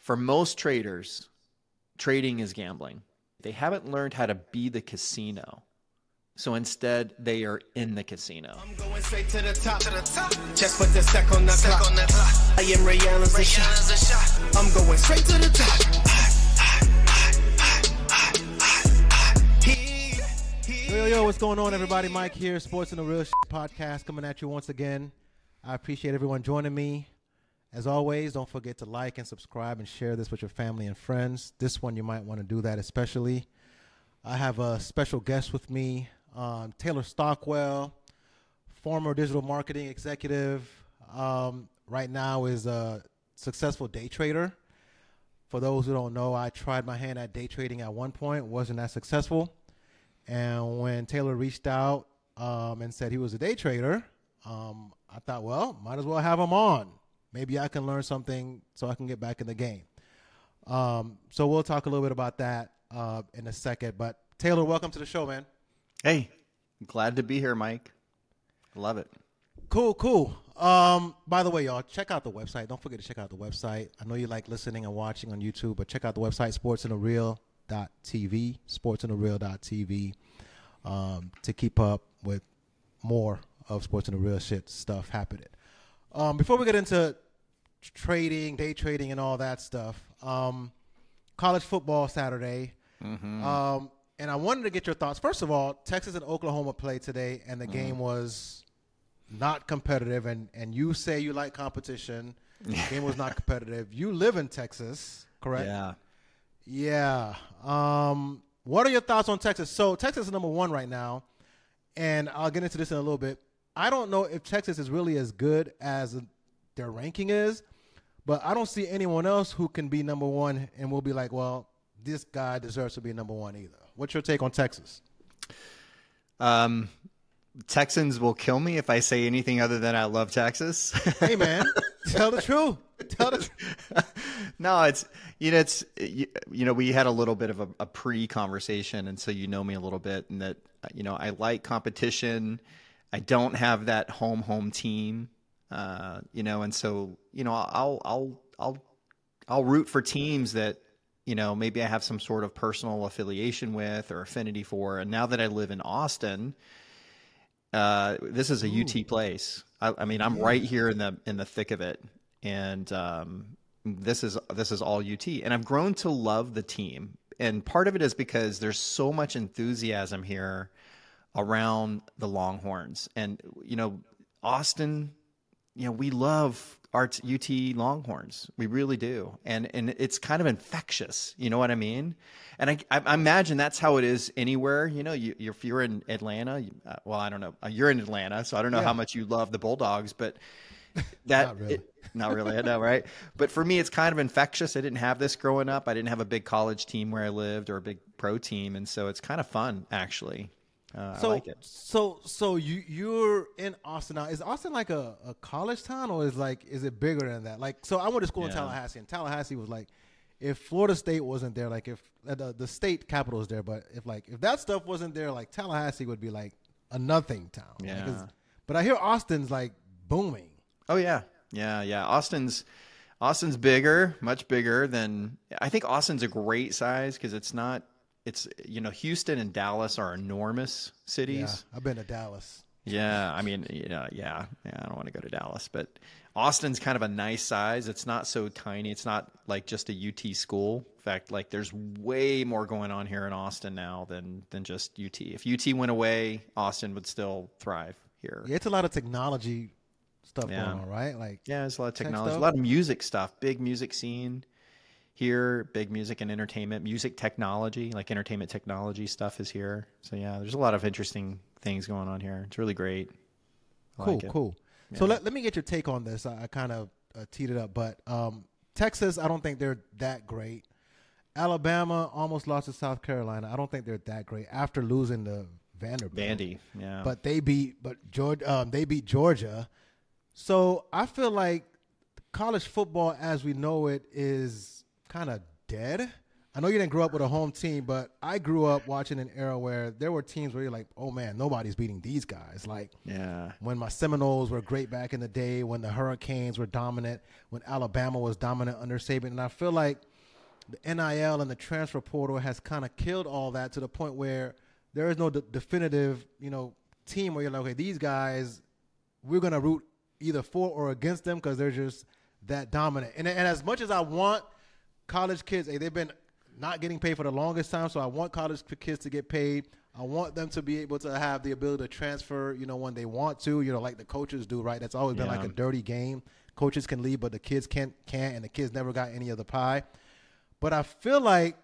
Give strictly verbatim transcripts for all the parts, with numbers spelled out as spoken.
For most traders, trading is gambling. They haven't learned how to be the casino. So instead, they are in the casino. I'm going straight to the top. To the top. Just put the sec on the clock. On the clock. I am Ray Allen's a shot. I'm going straight to the top. Yo, yo, what's going on, everybody? Mike here, Sports and the Real Shit podcast, coming at you once again. I appreciate everyone joining me. As always, don't forget to like and subscribe and share this with your family and friends. This one, you might want to do that especially. I have a special guest with me, um, Taylor Stockwell, former digital marketing executive. Um, right now is a successful day trader. For those who don't know, I tried my hand at day trading at one point, wasn't that successful. And when Taylor reached out um, and said he was a day trader, um, I thought, well, might as well have him on. Maybe I can learn something so I can get back in the game. Um, so we'll talk a little bit about that uh, in a second. But Taylor, welcome to the show, man. Hey, glad to be here, Mike. Love it. Cool, cool. Um, by the way, y'all, check out the website. Don't forget to check out the website. I know you like listening and watching on YouTube, but check out the website, sports in the real dot t v, sports in the real dot t v, um, to keep up with more of Sports in the Real shit stuff happening. Um, before we get into trading, day trading, and all that stuff, um, college football Saturday, Mm-hmm. um, and I wanted to get your thoughts. First of all, Texas and Oklahoma played today, and the mm. game was not competitive, and, and you say you like competition. The game was not competitive. You live in Texas, correct? Yeah. Yeah. Um, what are your thoughts on Texas? So Texas is number one right now, and I'll get into this in a little bit. I don't know if Texas is really as good as their ranking is, but I don't see anyone else who can be number one and we'll be like, well, this guy deserves to be number one either. What's your take on Texas? Um, Texans will kill me if I say anything other than I love Texas. Hey, man, tell the truth. Tell the truth. No, it's, you know, it's, you, you know, we had a little bit of a, a pre-conversation, and so you know me a little bit, and that, you know, I like competition. I don't have that home home team, uh, you know, and so, you know, I'll, I'll, I'll, I'll root for teams that, you know, maybe I have some sort of personal affiliation with or affinity for. And now that I live in Austin, uh, this is a Ooh. U T place. I, I mean, I'm yeah. right here in the, in the thick of it. And, um, this is, this is all U T, and I've grown to love the team. And part of it is because there's so much enthusiasm here around the Longhorns. And, you know, Austin, you know, we love our U T Longhorns. We really do. And and it's kind of infectious. You know what I mean? And I, I imagine that's how it is anywhere. You know, you, if you're in Atlanta, uh, well, I don't know. Uh, you're in Atlanta, so I don't know yeah. how much you love the Bulldogs, but that not really. It, not really, I know, right? But for me, it's kind of infectious. I didn't have this growing up. I didn't have a big college team where I lived or a big pro team. And so it's kind of fun, actually. Uh, so, I like it. So, so you you're in Austin now. Is Austin like a, a college town, or is like is it bigger than that? Like, so I went to school yeah. in Tallahassee, and Tallahassee was like, if Florida State wasn't there, like if uh, the the state capital is there, but if like if that stuff wasn't there, like Tallahassee would be like a nothing town. Yeah. Like, but I hear Austin's like booming. Oh yeah, yeah, yeah. Austin's Austin's bigger, much bigger than I think. Austin's a great size because it's not. It's, you know, Houston and Dallas are enormous cities. Yeah, I've been to Dallas. Yeah, I mean, you know, yeah, yeah, I don't want to go to Dallas, but Austin's kind of a nice size. It's not so tiny. It's not like just a U T school. In fact, like there's way more going on here in Austin now than than just U T. If U T went away, Austin would still thrive here. Yeah, it's a lot of technology stuff yeah. going on, right? Like yeah, there's a lot of technology, a lot of music stuff, big music scene. Here, big music and entertainment, music technology, like entertainment technology stuff is here. So yeah, there's a lot of interesting things going on here. It's really great. I cool, like cool. Yeah. So let, let me get your take on this. I, I kind of uh, teed it up, but um, Texas, I don't think they're that great. Alabama almost lost to South Carolina. I don't think they're that great after losing to Vanderbilt. Vandy, yeah. But they beat, but Georgia, um, they beat Georgia. So I feel like college football as we know it is kind of dead. I know you didn't grow up with a home team, but I grew up watching an era where there were teams where you're like, oh, man, nobody's beating these guys. Like yeah. when my Seminoles were great back in the day, when the Hurricanes were dominant, when Alabama was dominant under Saban. And I feel like the N I L and the transfer portal has kind of killed all that to the point where there is no de- definitive, you know, team where you're like, okay, these guys, we're going to root either for or against them because they're just that dominant. And, and as much as I want college kids, hey, they've been – not getting paid for the longest time, so I want college kids to get paid. I want them to be able to have the ability to transfer, you know, when they want to, you know, like the coaches do, right? That's always been yeah. like a dirty game. Coaches can leave, but the kids can't, can't, and the kids never got any of the pie. But I feel like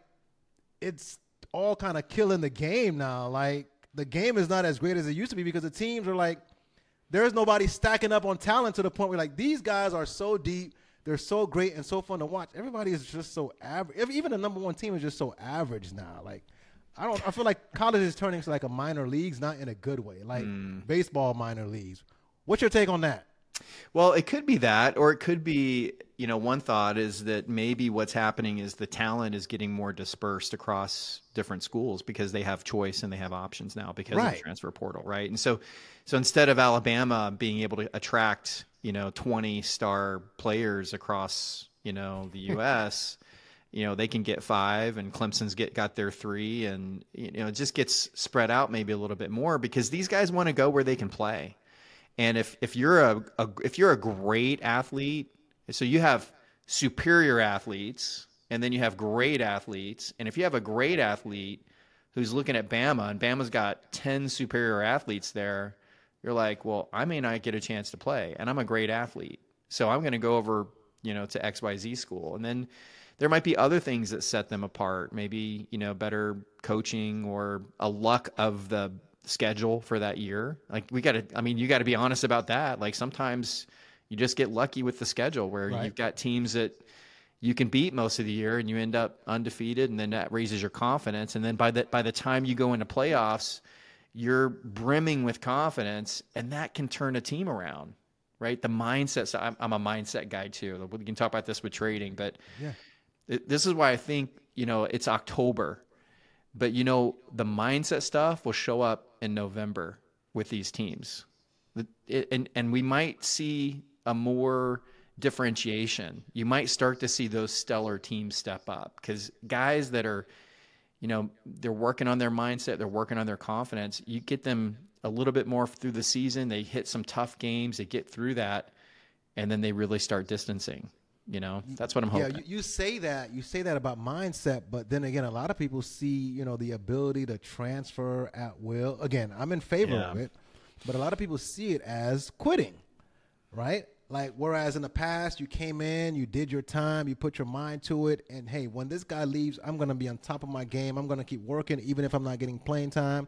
it's all kind of killing the game now. Like, the game is not as great as it used to be because the teams are like, there's nobody stacking up on talent to the point where, like, these guys are so deep. They're so great and so fun to watch. Everybody is just so average. Even the number one team is just so average now. Like, I don't. I feel like college is turning to like a minor leagues, not in a good way, like mm. baseball minor leagues. What's your take on that? Well, it could be that, or it could be, you know, one thought is that maybe what's happening is the talent is getting more dispersed across different schools because they have choice and they have options now because right. of the transfer portal, right? And so, so instead of Alabama being able to attract, you know, twenty star players across, you know, the U S, you know, they can get five, and Clemson's get got their three, and you know, it just gets spread out maybe a little bit more because these guys want to go where they can play. And if if you're a, a if you're a great athlete, so you have superior athletes, and then you have great athletes, and if you have a great athlete who's looking at Bama, and Bama's got ten superior athletes there, you're like, well, I may not get a chance to play, and I'm a great athlete, so I'm going to go over, you know, to X Y Z school. And then there might be other things that set them apart, maybe, you know, better coaching or a luck of the schedule for that year. Like we got to, I mean, you got to be honest about that. Like sometimes you just get lucky with the schedule where right. you've got teams that you can beat most of the year and you end up undefeated, and then that raises your confidence. And then by the, by the time you go into playoffs, you're brimming with confidence, and that can turn a team around, right? The mindset. So I'm, I'm a mindset guy too. We can talk about this with trading, but yeah. it, this is why I think, you know, it's October, but you know, the mindset stuff will show up in November with these teams. It, and, and we might see a more differentiation. You might start to see those stellar teams step up because guys that are, you know, they're working on their mindset, they're working on their confidence. You get them a little bit more through the season. They hit some tough games, they get through that, and then they really start distancing. You know, that's what I'm hoping. Yeah, you, you say that. You say that about mindset, but then again, a lot of people see, you know, the ability to transfer at will. Again, I'm in favor yeah. of it, but a lot of people see it as quitting, right? Like, whereas in the past, you came in, you did your time, you put your mind to it, and, hey, when this guy leaves, I'm going to be on top of my game. I'm going to keep working even if I'm not getting playing time.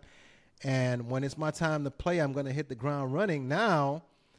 And when it's my time to play, I'm going to hit the ground running. Now,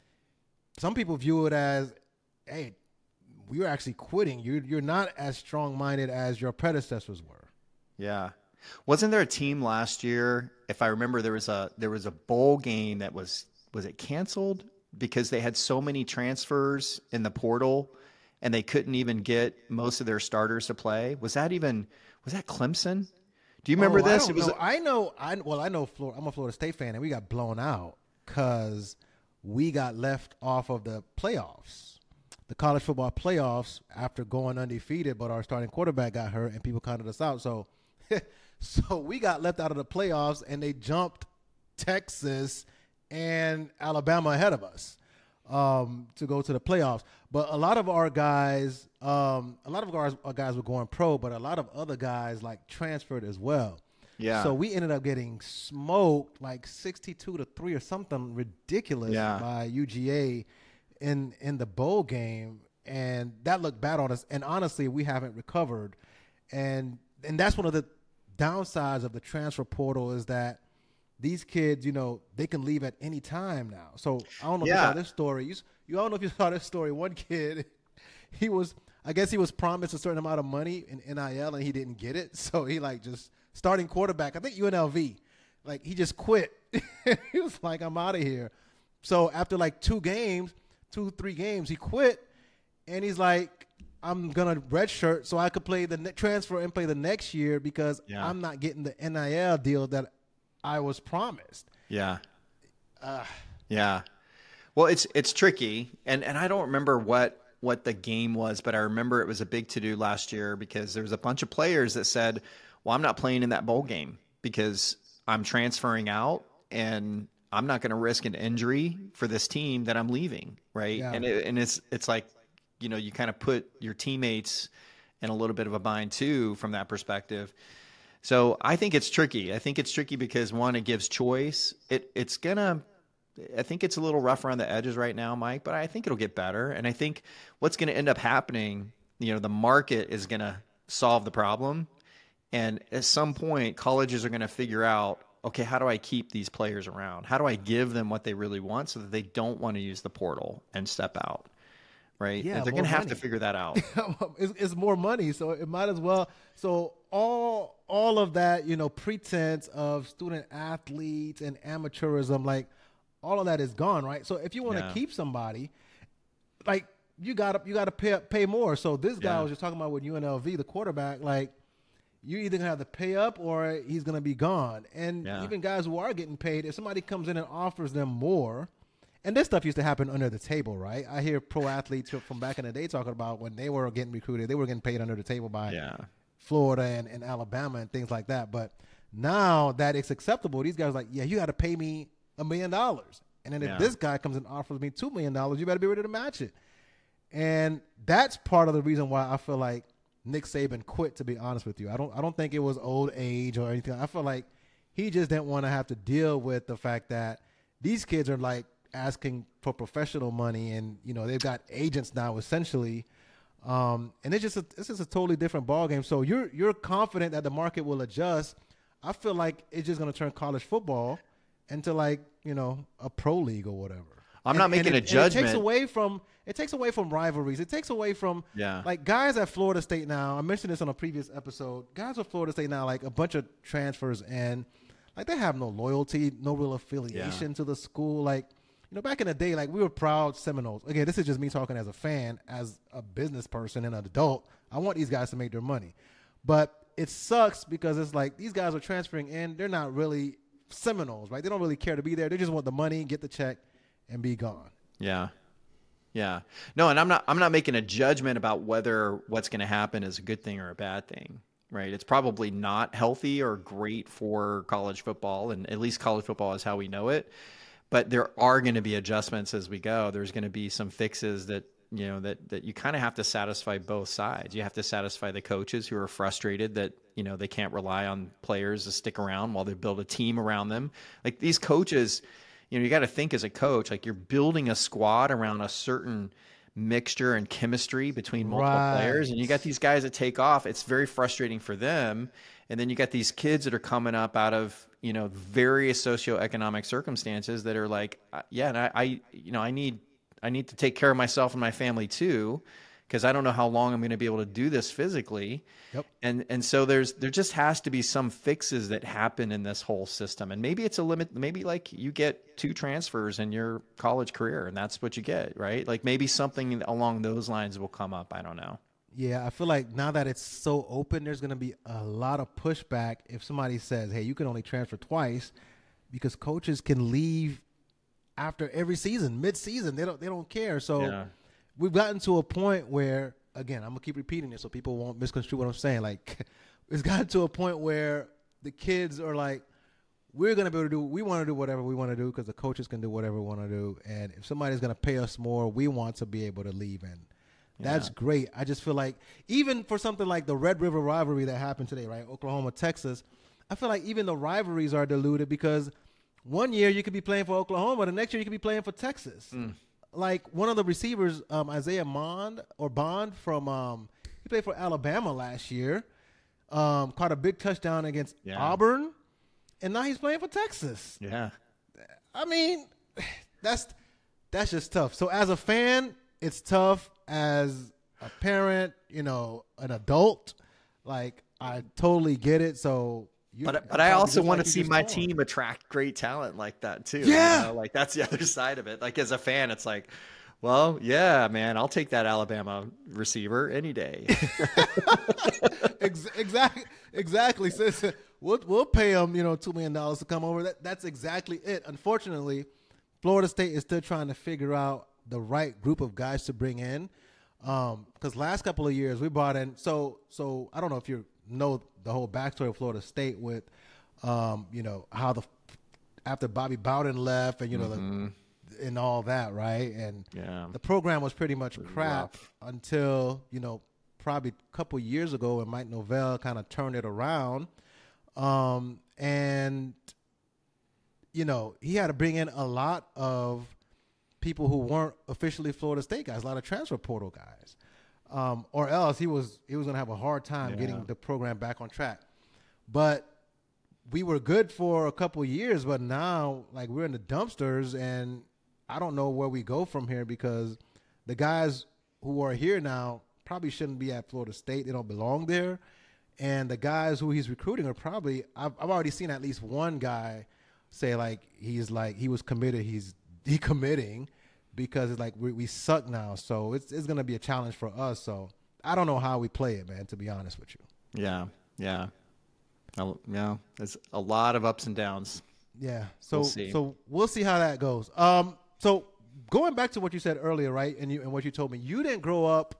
some people view it as, hey, you're actually quitting. You're, you're not as strong-minded as your predecessors were. Yeah. Wasn't there a team last year, if I remember, there was a there was a bowl game that was, was it canceled? Because they had so many transfers in the portal and they couldn't even get most of their starters to play. Was that even, was that Clemson? Do you remember oh, this? I it was. Know. I know. I well, I know. Florida, I'm a Florida State fan, and we got blown out because we got left off of the playoffs, the college football playoffs, after going undefeated. But our starting quarterback got hurt, and people counted us out. So, so we got left out of the playoffs, and they jumped Texas and Alabama ahead of us um, to go to the playoffs. But a lot of our guys, um, a lot of our, our guys were going pro, but a lot of other guys like transferred as well. Yeah. So we ended up getting smoked like sixty-two to three or something ridiculous yeah. by U G A in in the bowl game, and that looked bad on us. And honestly, we haven't recovered, and and that's one of the downsides of the transfer portal is that these kids, you know, they can leave at any time now. So I don't know if yeah. you saw this story. You, you don't know if you saw this story. One kid, he was, I guess he was promised a certain amount of money in N I L and he didn't get it. So he like just starting quarterback, I think U N L V, like he just quit. He was like, I'm out of here. So after like two games, two, three games, he quit. And he's like, I'm gonna redshirt so I could play the ne- transfer and play the next year because Yeah. I'm not getting the N I L deal that I was promised. Yeah. Uh, Yeah. Well, it's it's tricky, and and I don't remember what what the game was, but I remember it was a big to do last year because there was a bunch of players that said, "Well, I'm not playing in that bowl game because I'm transferring out, and I'm not going to risk an injury for this team that I'm leaving." Right? Yeah. And it, and it's it's like, you know, you kind of put your teammates in a little bit of a bind too from that perspective. So I think it's tricky. I think it's tricky because one, it gives choice. It it's gonna. I think it's a little rough around the edges right now, Mike, but I think it'll get better. And I think what's going to end up happening, you know, the market is going to solve the problem. And at some point, colleges are going to figure out, okay, how do I keep these players around? How do I give them what they really want so that they don't want to use the portal and step out? Right? Yeah, And they're more going to have money. to figure that out. it's, it's more money, so it might as well. So all all of that, you know, pretense of student athletes and amateurism, like all of that is gone, right? So if you want to Yeah. keep somebody, like you got to you got to pay pay more. So this guy Yeah. I was just talking about with U N L V, the quarterback, like you either gonna have to pay up or he's gonna be gone. And Yeah. even guys who are getting paid, if somebody comes in and offers them more. And this stuff used to happen under the table, right? I hear pro athletes from back in the day talking about when they were getting recruited, they were getting paid under the table by Yeah. Florida and, and Alabama and things like that. But now that it's acceptable, these guys are like, yeah, you got to pay me a million dollars. And then if Yeah. this guy comes and offers me two million dollars, you better be ready to match it. And that's part of the reason why I feel like Nick Saban quit, to be honest with you. I don't I don't think it was old age or anything. I feel like he just didn't want to have to deal with the fact that these kids are like asking for professional money, and you know they've got agents now essentially, um, and it's just a, it's just a totally different ballgame. So you're you're confident that the market will adjust. I feel like it's just going to turn college football into like you know a pro league or whatever. I'm And- not making and a it, and judgment. It takes away from it takes away from rivalries. It takes away from Yeah. like guys at Florida State now. I mentioned this on a previous episode. Guys at Florida State now, like a bunch of transfers, and like they have no loyalty, no real affiliation to the school. Like you know, back in the day, like we were proud Seminoles. Again, this is just me talking as a fan, as a business person and an adult. I want these guys to make their money, but it sucks because it's like these guys are transferring in. They're not really Seminoles, right? They don't really care to be there. They just want the money, get the check, and be gone. Yeah. Yeah. No, and I'm not I'm not making a judgment about whether what's going to happen is a good thing or a bad thing, right? It's probably not healthy or great for college football, and at least college football is how we know it. But there are going to be adjustments as we go. There's going to be some fixes that, you know, that that you kind of have to satisfy both sides. You have to satisfy the coaches who are frustrated that, you know, they can't rely on players to stick around while they build a team around them. Like these coaches, you know, you got to think as a coach, like you're building a squad around a certain mixture and chemistry between multiple Right. players, and you got these guys that take off. It's very frustrating for them. And then you got these kids that are coming up out of, you know, various socioeconomic circumstances that are like, uh, yeah, and I, I, you know, I need, I need to take care of myself and my family too, because I don't know how long I'm going to be able to do this physically. Yep. And and so there's there just has to be some fixes that happen in this whole system. And maybe it's a limit. Maybe like you get two transfers in your college career, and that's what you get, right? Like maybe something along those lines will come up. I don't know. Yeah, I feel like now that it's so open, there's going to be a lot of pushback if somebody says, hey, you can only transfer twice, because coaches can leave after every season, mid-season. They don't they don't care. So Yeah. we've gotten to a point where, again, I'm going to keep repeating this so people won't misconstrue what I'm saying. Like, it's gotten to a point where the kids are like, we're going to be able to do, we want to do whatever we want to do because the coaches can do whatever we want to do. And if somebody's going to pay us more, we want to be able to leave. And that's Yeah. great. I just feel like even for something like the Red River rivalry that happened today, right? Oklahoma, Texas, I feel like even the rivalries are diluted because one year you could be playing for Oklahoma, the next year you could be playing for Texas. Like one of the receivers, um, Isaiah Bond or Bond from, um, he played for Alabama last year, um, caught a big touchdown against Yeah. Auburn, and now he's playing for Texas. Yeah. I mean, that's that's just tough. So as a fan, it's tough. As a parent, you know, an adult, like I totally get it. So, you, But but I also want to see my team attract great talent like that too. Yeah. You know? Like that's the other side of it. Like as a fan, it's like, Well, yeah, man, I'll take that Alabama receiver any day. Ex- exactly, exactly. Sis. We'll we'll pay him, you know, two million dollars to come over. That that's exactly it. Unfortunately, Florida State is still trying to figure out the right group of guys to bring in. Um, because last couple of years we brought in. So so I don't know if you know the whole backstory of Florida State with, um, you know how the after Bobby Bowden left and you know mm-hmm. the, and all that, right? And yeah. the program was pretty much Pretty crap rough. until you know probably a couple years ago when Mike Novell kind of turned it around. Um, and, you know, he had to bring in a lot of people who weren't officially Florida State guys, a lot of transfer portal guys, um, or else he was he was going to have a hard time Yeah. getting the program back on track. But we were good for a couple of years, but now, like, we're in the dumpsters, and I don't know where we go from here because the guys who are here now probably shouldn't be at Florida State. They don't belong there. And the guys who he's recruiting are probably, I've, I've already seen at least one guy say, like, he's like, he was committed, he's decommitting because it's like, we, we suck now. So it's it's going to be a challenge for us. So I don't know how we play it, man, to be honest with you. Yeah, yeah. I'll- Yeah, there's a lot of ups and downs. Yeah. So We'll see. so we'll see how that goes. Um. So going back to what you said earlier, right, and you and what you told me, you didn't grow up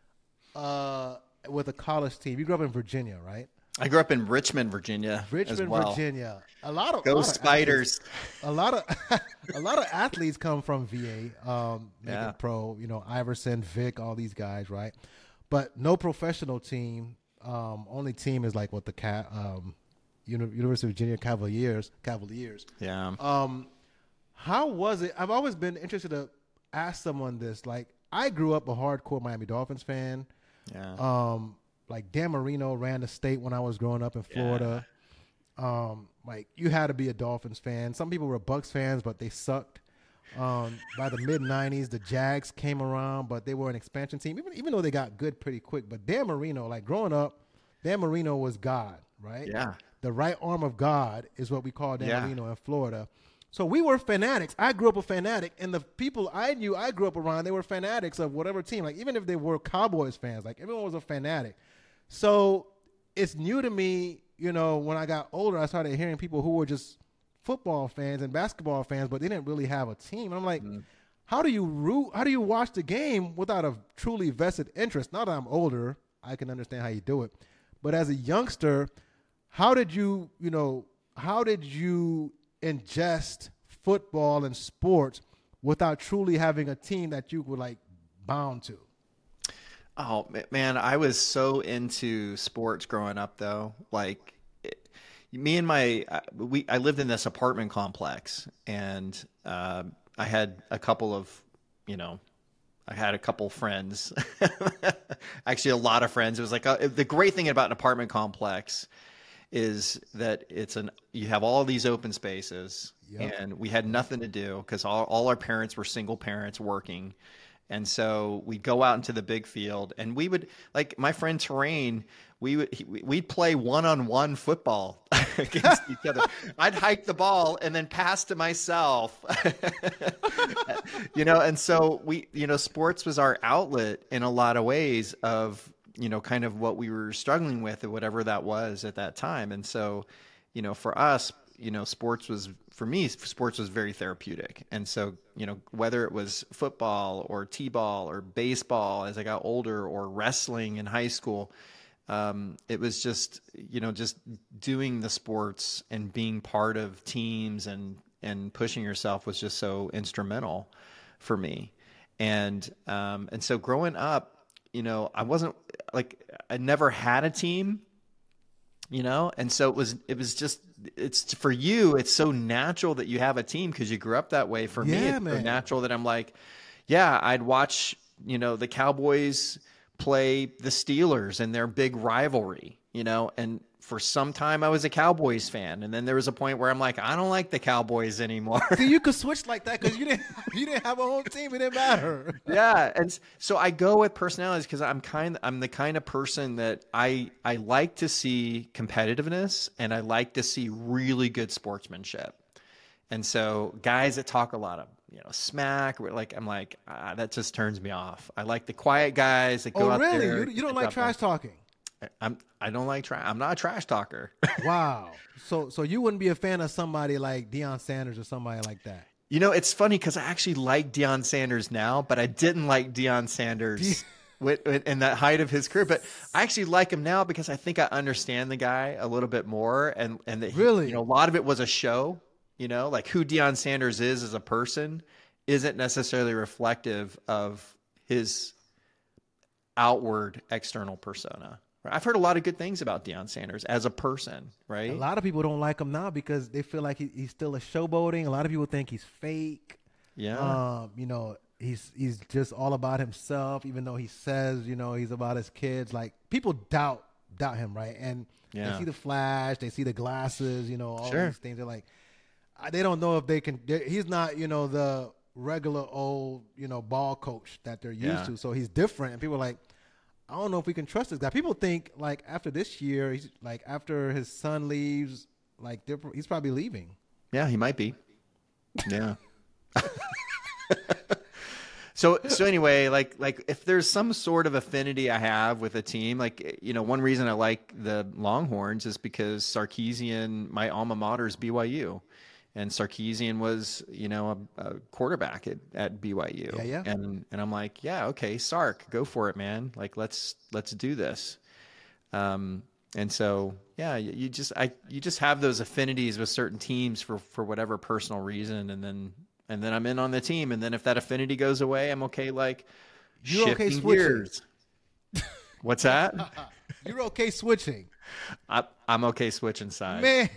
uh, with a college team. You grew up in Virginia, right? I grew up in Richmond, Virginia. Richmond, as well. Virginia. A lot of Go a lot of Spiders. athletes- A lot of a lot of athletes come from V A, um, making Yeah. pro. You know, Iverson, Vic, all these guys, right? But no professional team. Um, only team is like what the cat, um, Uni- University of Virginia Cavaliers. Cavaliers. Yeah. Um, how was it? I've always been interested to ask someone this. Like, I grew up a hardcore Miami Dolphins fan. Yeah. Um, like Dan Marino ran the state when I was growing up in Florida. Um, like you had to be a Dolphins fan. Some people were Bucks fans, but they sucked. Um, by the mid nineties, the Jags came around, but they were an expansion team, even even though they got good pretty quick. But Dan Marino, like growing up, Dan Marino was God, right? Yeah. The right arm of God is what we call Dan Yeah. Marino in Florida. So we were fanatics. I grew up a fanatic, and the people I knew I grew up around, they were fanatics of whatever team. Like even if they were Cowboys fans, like everyone was a fanatic. So it's new to me, you know, when I got older, I started hearing people who were just football fans and basketball fans, but they didn't really have a team. And I'm like, Mm. how do you root? How do you watch the game without a truly vested interest? Now that I'm older, I can understand how you do it. But as a youngster, how did you, you know, how did you ingest football and sports without truly having a team that you were like bound to? Oh ma- man, I was so into sports growing up though. Like it, me and my uh, we I lived in this apartment complex, and uh, I had a couple of, you know, I had a couple friends, actually a lot of friends. It was like a, the great thing about an apartment complex is that it's an you have all these open spaces, Yep. and we had nothing to do because all, all our parents were single parents working. And so we'd go out into the big field, and we would, like my friend Terrain, we would he, we'd play one-on-one football against each other. I'd hike the ball and then pass to myself, you know. And so we, you know, sports was our outlet in a lot of ways of, you know, kind of what we were struggling with or whatever that was at that time. And so, you know, for us, you know, sports was, for me, sports was very therapeutic. And so, you know, whether it was football or t-ball or baseball as I got older, or wrestling in high school, um, it was just, you know, just doing the sports and being part of teams and, and pushing yourself was just so instrumental for me. And, um, and so growing up, you know, I wasn't like, I never had a team, you know? And so it was, it was just, it's for you, it's so natural that you have a team because you grew up that way. For me, Yeah, it's so man. natural that I'm like, yeah, I'd watch, you know, the Cowboys play the Steelers in their big rivalry, you know, and for some time I was a Cowboys fan. And then there was a point where I'm like, I don't like the Cowboys anymore. See, you could switch like that because you didn't you didn't have a home team. It didn't matter. Yeah, and s- so I go with personalities because I'm kind I'm the kind of person that I I like to see competitiveness, and I like to see really good sportsmanship. And so guys that talk a lot of you know, smack. Like, I'm like, ah, that just turns me off. I like the quiet guys that go Oh, out really? there. You, you don't like trash talking? I'm, I don't like trash. I'm not a trash talker. Wow. So, so you wouldn't be a fan of somebody like Deion Sanders or somebody like that? You know, it's funny because I actually like Deion Sanders now, but I didn't like Deion Sanders with, with, in that height of his career. But I actually like him now because I think I understand the guy a little bit more, and and that he, really, you know, a lot of it was a show. You know, like who Deion Sanders is as a person isn't necessarily reflective of his outward external persona. I've heard a lot of good things about Deion Sanders as a person, right? A lot of people don't like him now because they feel like he, he's still a showboating. A lot of people think he's fake. Yeah. Um, you know, he's he's just all about himself, even though he says, you know, he's about his kids. Like, people doubt doubt him, right? And yeah. they see the flash, they see the glasses, you know, all sure. these things. They're like, they don't know if they can. He's not, you know, the regular old, you know, ball coach that they're used yeah. to. So he's different, and people are like, I don't know if we can trust this guy. People think like after this year, he's like after his son leaves, like he's probably leaving. Yeah, he might be. Yeah. so so anyway, like like if there's some sort of affinity I have with a team, like, you know, one reason I like the Longhorns is because Sarkisian, my alma mater, is B Y U. And Sarkisian was, you know, a, a quarterback at, at B Y U. Yeah, yeah. And and I'm like, yeah, okay, Sark, go for it, man. Like, let's let's do this. Um, and so, yeah, you, you just I you just have those affinities with certain teams for, for whatever personal reason, and then and then I'm in on the team. And then if that affinity goes away, I'm okay. Like, you're shifting okay switching. gears. What's that? You're okay switching. I, I'm okay switching sides. Man,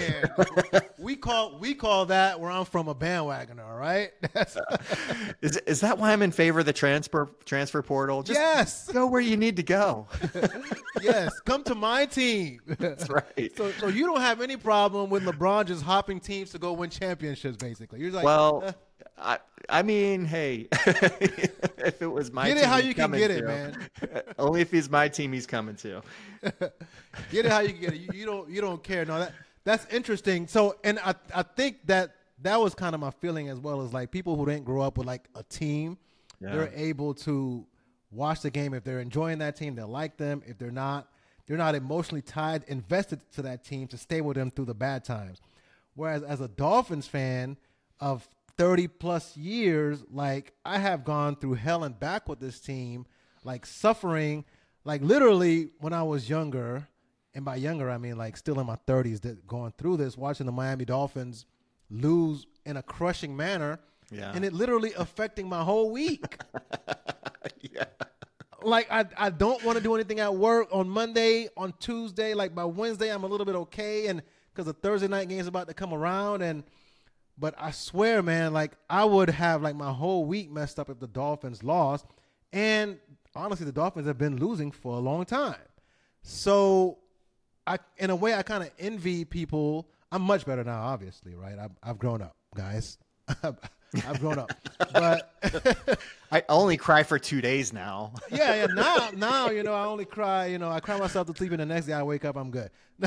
we call we call that where I'm from a bandwagoner, all right? That's is is that why I'm in favor of the transfer transfer portal? Just yes. Go where you need to go. Yes, come to my team. That's right. So so you don't have any problem with LeBron just hopping teams to go win championships, basically. You're like, well, uh, I I mean, hey, if it was my get team, it how he's you can coming get to. it, man. Only if he's my team, he's coming to. Get it how you can get it. You, you don't you don't care. No, that that's interesting. So, and I I think that that was kind of my feeling as well, as like people who didn't grow up with like a team, Yeah. they're able to watch the game. If they're enjoying that team, they like them. If they're not, they're not emotionally tied, invested to that team to stay with them through the bad times. Whereas as a Dolphins fan of thirty plus years, like I have gone through hell and back with this team, like suffering, like literally when I was younger, and by younger I mean like still in my thirties, that going through this, watching the Miami Dolphins lose in a crushing manner, Yeah. and it literally affecting my whole week. Yeah. Like I, I don't want to do anything at work on Monday, on Tuesday. Like by Wednesday, I'm a little bit okay, and because the Thursday night game is about to come around, and but I swear, man, like I would have like my whole week messed up if the Dolphins lost, and honestly, the Dolphins have been losing for a long time. So, I in a way, I kind of envy people. I'm much better now, obviously, right? I've, I've grown up, guys. I've grown up, but I only cry for two days now. yeah, yeah. Now, now, you know, I only cry. You know, I cry myself to sleep, and the next day I wake up, I'm good.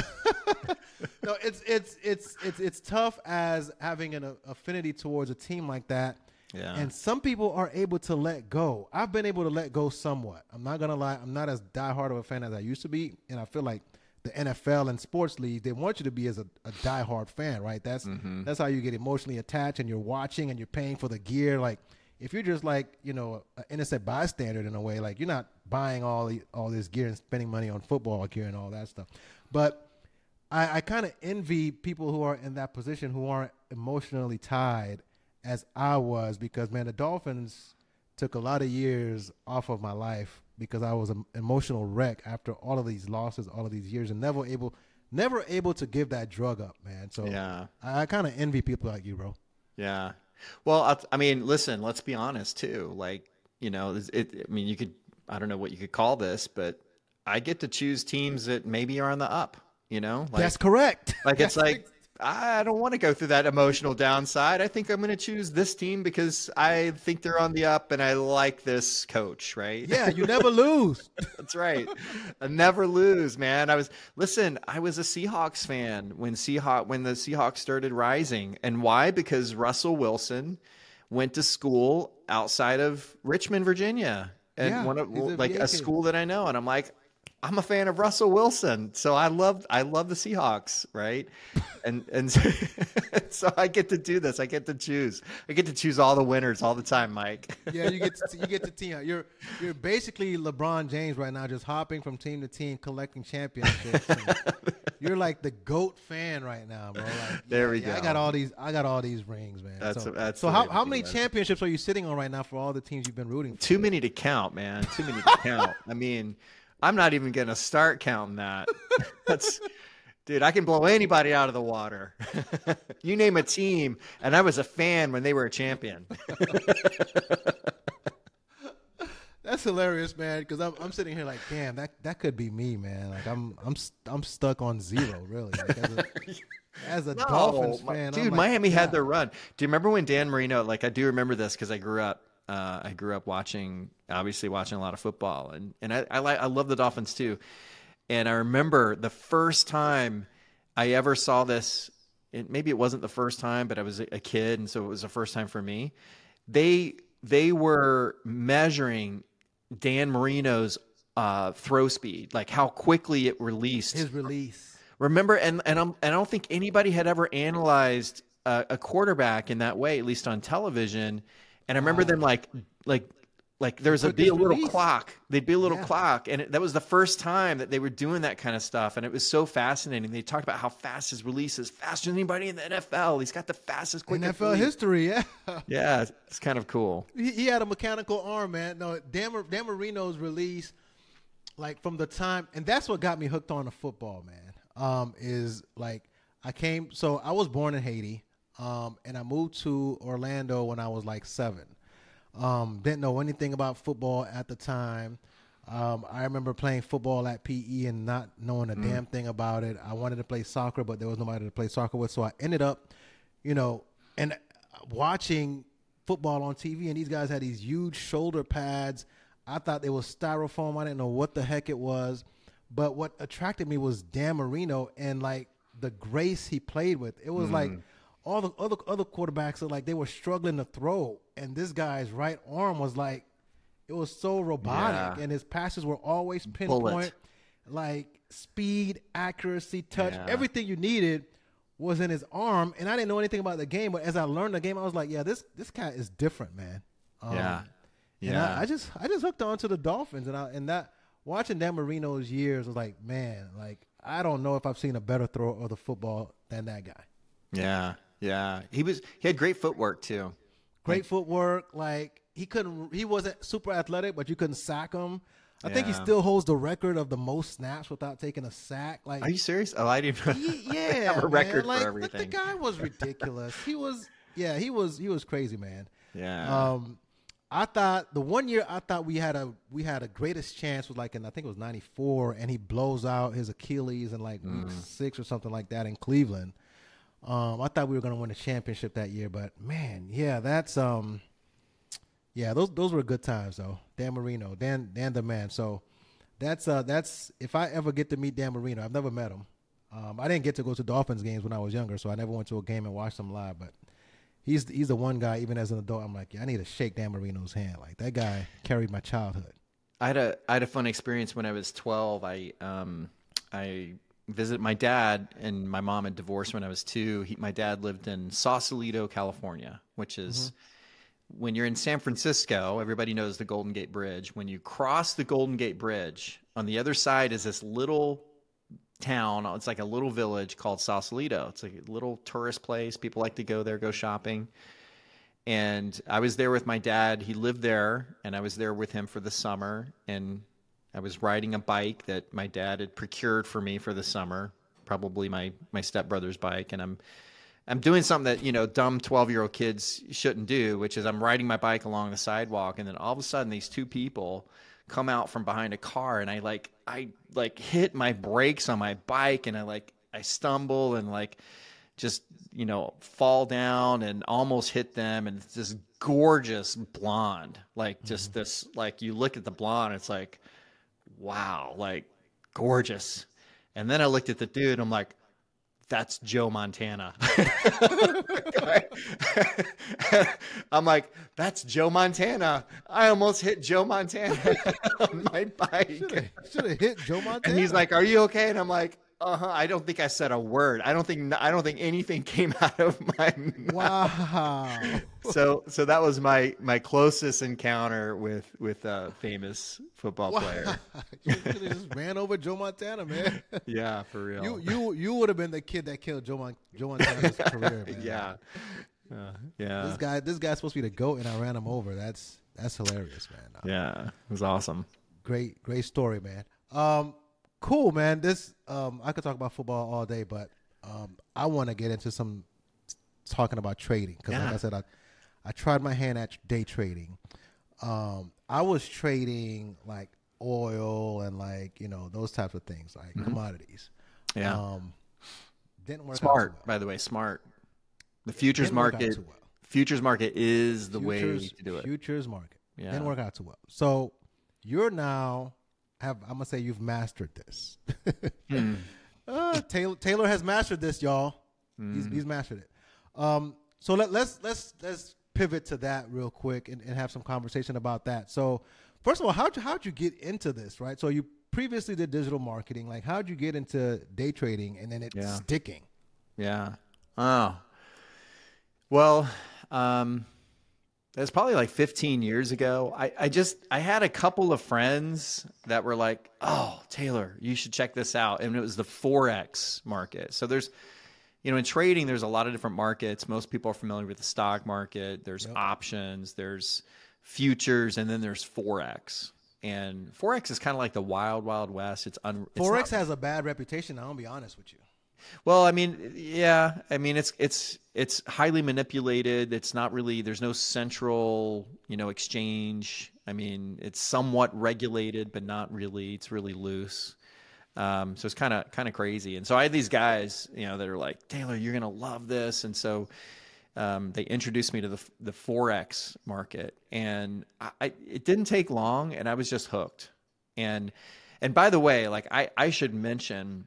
No, it's it's it's it's it's tough as having an affinity towards a team like that. Yeah. And some people are able to let go. I've been able to let go somewhat. I'm not gonna lie. I'm not as diehard of a fan as I used to be, and I feel like the N F L and sports leagues, they want you to be as a, a diehard fan, right? That's Mm-hmm. that's how you get emotionally attached, and you're watching and you're paying for the gear. Like if you're just like, you know, an innocent bystander in a way, like you're not buying all the, all this gear and spending money on football gear and all that stuff. But I, I kind of envy people who are in that position who aren't emotionally tied as I was, because man, the Dolphins took a lot of years off of my life because I was an emotional wreck after all of these losses, all of these years, and never able, never able to give that drug up, man. So Yeah. I, I kind of envy people like you, bro. Yeah. Well, I, I mean, listen, let's be honest too. Like, you know, it, it, I mean, you could, I don't know what you could call this, but I get to choose teams that maybe are on the up, you know? Like, That's correct. Like, it's That's like, I don't want to go through that emotional downside. I think I'm going to choose this team because I think they're on the up and I like this coach, right? Yeah, you never lose. That's right. I never lose, man. I was, listen, I was a Seahawks fan when Seahawk, when the Seahawks started rising. And why? Because Russell Wilson went to school outside of Richmond, Virginia, and Yeah, one of he's a like V A a kid. school that I know, and I'm like, I'm a fan of Russell Wilson, so I love I love the Seahawks, right? And and so, so I get to do this. I get to choose. I get to choose all the winners all the time, Mike. Yeah, you get to, you get to team. You're you're basically LeBron James right now, just hopping from team to team, collecting championships. And you're like the GOAT fan right now, bro. Like, There yeah, we yeah, go. I got all these. I got all these rings, man. That's- so that's so the how way to how do many it. championships are you sitting on right now for all the teams you've been rooting for? Too many to count, man. Too many to count. I mean, I'm not even gonna start counting that. That's, dude. I can blow anybody out of the water. You name a team, and I was a fan when they were a champion. That's hilarious, man. Because I'm I'm sitting here like, damn, that that could be me, man. Like I'm I'm st- I'm stuck on zero, really. Like, as a, as a No, Dolphins my- fan, dude, I'm like, Miami had God. their run. Do you remember when Dan Marino? Like, I do remember this because I grew up. Uh, I grew up watching, obviously watching a lot of football, and and I I, like, I love the Dolphins too. And I remember the first time I ever saw this. It, maybe it wasn't the first time, but I was a a kid, and so it was the first time for me. They they were measuring Dan Marino's uh, throw speed, like how quickly it released. His release. Remember, and and, I'm, and I don't think anybody had ever analyzed a, a quarterback in that way, at least on television. And I remember Wow. them like like like there was a, be quickest a little release. clock. They'd be a little Yeah. clock, and it, that was the first time that they were doing that kind of stuff. And it was so fascinating. They talked about how fast his release is, faster than anybody in the N F L. He's got the fastest, quickest N F L release. history, yeah. Yeah, it's kind of cool. He, he had a mechanical arm, man. No, Dan, Mar- Dan Marino's release, like from the time, and that's what got me hooked on the football, man. Um, is like I came, so I was born in Haiti, um, and I moved to Orlando when I was like seven. Um, didn't know anything about football at the time. Um, I remember playing football at P E and not knowing a damn thing about it. I wanted to play soccer, but there was nobody to play soccer with, so I ended up, you know, and watching football on T V, and these guys had these huge shoulder pads. I thought they was styrofoam. I didn't know what the heck it was. But what attracted me was Dan Marino and like the grace he played with. It was like all the other other quarterbacks are like they were struggling to throw, and this guy's right arm was like it was so robotic, Yeah. and his passes were always pinpoint, Bullet. like speed, accuracy, touch, Yeah. everything you needed was in his arm. And I didn't know anything about the game, but as I learned the game, I was like, yeah, this this cat is different, man. Um, Yeah. and Yeah. I, I just I just hooked on to the Dolphins, and I and that watching Dan Marino's years was like, man, like I don't know if I've seen a better thrower of the football than that guy. Yeah. Yeah. He was he had great footwork too. Great footwork, like he couldn't he wasn't super athletic, but you couldn't sack him. I think he Yeah. still holds the record of the most snaps without taking a sack. Like Are you serious? Oh, I didn't know. Ye- I yeah, have a man. record like, for the- The everything. guy was ridiculous. he was, yeah, he was, he was crazy, man. Yeah. Um, I thought the one year I thought we had a we had a greatest chance was like in I think it was ninety-four, and he blows out his Achilles in like week six or something like that in Cleveland. Um, I thought we were going to win the championship that year, but man, yeah, that's um, yeah, those those were good times though. Dan Marino, Dan Dan the man. So that's uh that's if I ever get to meet Dan Marino, I've never met him. Um, I didn't get to go to Dolphins games when I was younger, so I never went to a game and watched them live. But he's he's the one guy, even as an adult, I'm like, yeah, I need to shake Dan Marino's hand. Like that guy carried my childhood. I had a I had a fun experience when I was twelve. I um I visited my dad, and my mom had divorced when I was two. He, my dad lived in Sausalito, California, which is when you're in San Francisco, everybody knows the Golden Gate Bridge. When you cross the Golden Gate Bridge, on the other side is this little town. It's like a little village called Sausalito. It's like a little tourist place. People like to go there, go shopping. And I was there with my dad. He lived there, and I was there with him for the summer. And I was riding a bike that my dad had procured for me for the summer, probably my my stepbrother's bike. And I'm I'm doing something that, you know, dumb twelve-year-old kids shouldn't do, which is I'm riding my bike along the sidewalk, and then all of a sudden these two people come out from behind a car, and I like I like hit my brakes on my bike, and I like I stumble and like just, you know, fall down and almost hit them. And it's this gorgeous blonde, like just this, like you look at the blonde, it's like, wow, like gorgeous. And then I looked at the dude, I'm like, that's Joe Montana. I'm like, that's Joe Montana. I almost hit Joe Montana on my bike. Should have hit Joe Montana. And he's like, are you okay? And I'm like, uh-huh. I don't think I said a word. I don't think I don't think anything came out of my mouth. Wow. So so that was my my closest encounter with with a famous football Wow. player. You should have just ran over Joe Montana, man. Yeah, for real. You you you would have been the kid that killed Joe Mon- Joe Montana's career, man. Yeah. Uh, yeah. This guy this guy's supposed to be the GOAT, and I ran him over. That's that's hilarious, man. Yeah. It was awesome. Great great story, man. Um, cool, man. This um, I could talk about football all day, but um, I want to get into some talking about trading because, Yeah. like I said, I I tried my hand at day trading. Um, I was trading like oil and like you know those types of things, like Mm-hmm. commodities. Yeah. Um, didn't work out Smart, too well. by the way, smart. The futures Didn't work out market too well. futures market is the Futures, way to do it. Futures market. Yeah. Didn't work out too well. So you're now have I'm gonna say you've mastered this. Hmm. uh, Taylor Taylor has mastered this, y'all. He's, he's mastered it. Um, so let, let's let's let's pivot to that real quick and, and have some conversation about that. So first of all, how'd you how'd you get into this, right? So you previously did digital marketing. Like how'd you get into day trading and then it's Yeah. sticking? Yeah. Oh. Well, um, that's probably like fifteen years ago. I, I just, I had a couple of friends that were like, oh, Taylor, you should check this out. And it was the Forex market. So there's, you know, in trading, there's a lot of different markets. Most people are familiar with the stock market. There's Yep. options, there's futures, and then there's Forex. And Forex is kind of like the wild, wild west. It's un. It's Forex not- has a bad reputation. I'm gonna be honest with you. Well, I mean, yeah, I mean, it's it's it's highly manipulated. It's not really. There's no central, you know, exchange. I mean, it's somewhat regulated, but not really. It's really loose. Um, so it's kind of kind of crazy. And so I had these guys, you know, that are like, Taylor, you're gonna love this. And so um, they introduced me to the the Forex market, and I, I it didn't take long, and I was just hooked. And and by the way, like I I should mention.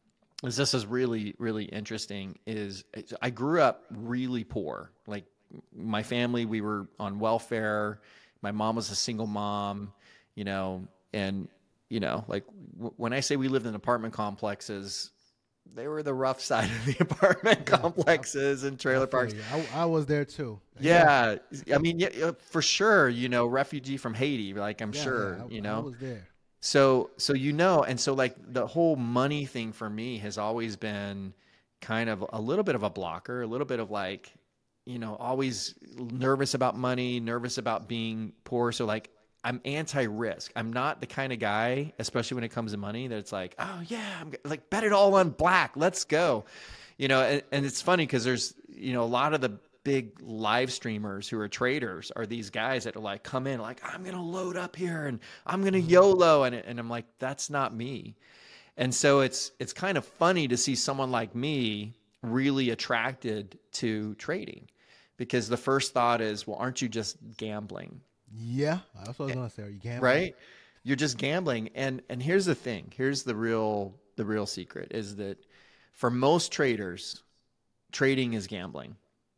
This is really, really interesting, is I grew up really poor. Like my family, we were on welfare. My mom was a single mom, you know, and, you know, like w- when I say we lived in apartment complexes, they were the rough side of the apartment complexes and trailer parks. I, I was there too. Yeah. I mean, yeah, for sure, you know, refugee from Haiti, like I'm Yeah, sure, yeah, I, you know. I was there. So, so you know, and so like the whole money thing for me has always been kind of a little bit of a blocker, a little bit of like, you know, always nervous about money, nervous about being poor. So like I'm anti-risk. I'm not the kind of guy, especially when it comes to money, that it's like, oh yeah, I'm like bet it all on black. Let's go. You know, and, and it's funny because there's, you know, a lot of the big live streamers who are traders are these guys that are like, come in like, I'm going to load up here and I'm going to YOLO. And, and I'm like, that's not me. And so it's, it's kind of funny to see someone like me really attracted to trading, because the first thought is, well, aren't you just gambling? Yeah, that's what I was gonna say. Are you gambling? Right? You're just gambling. And, and here's the thing, here's the real, the real secret is that for most traders, trading is gambling.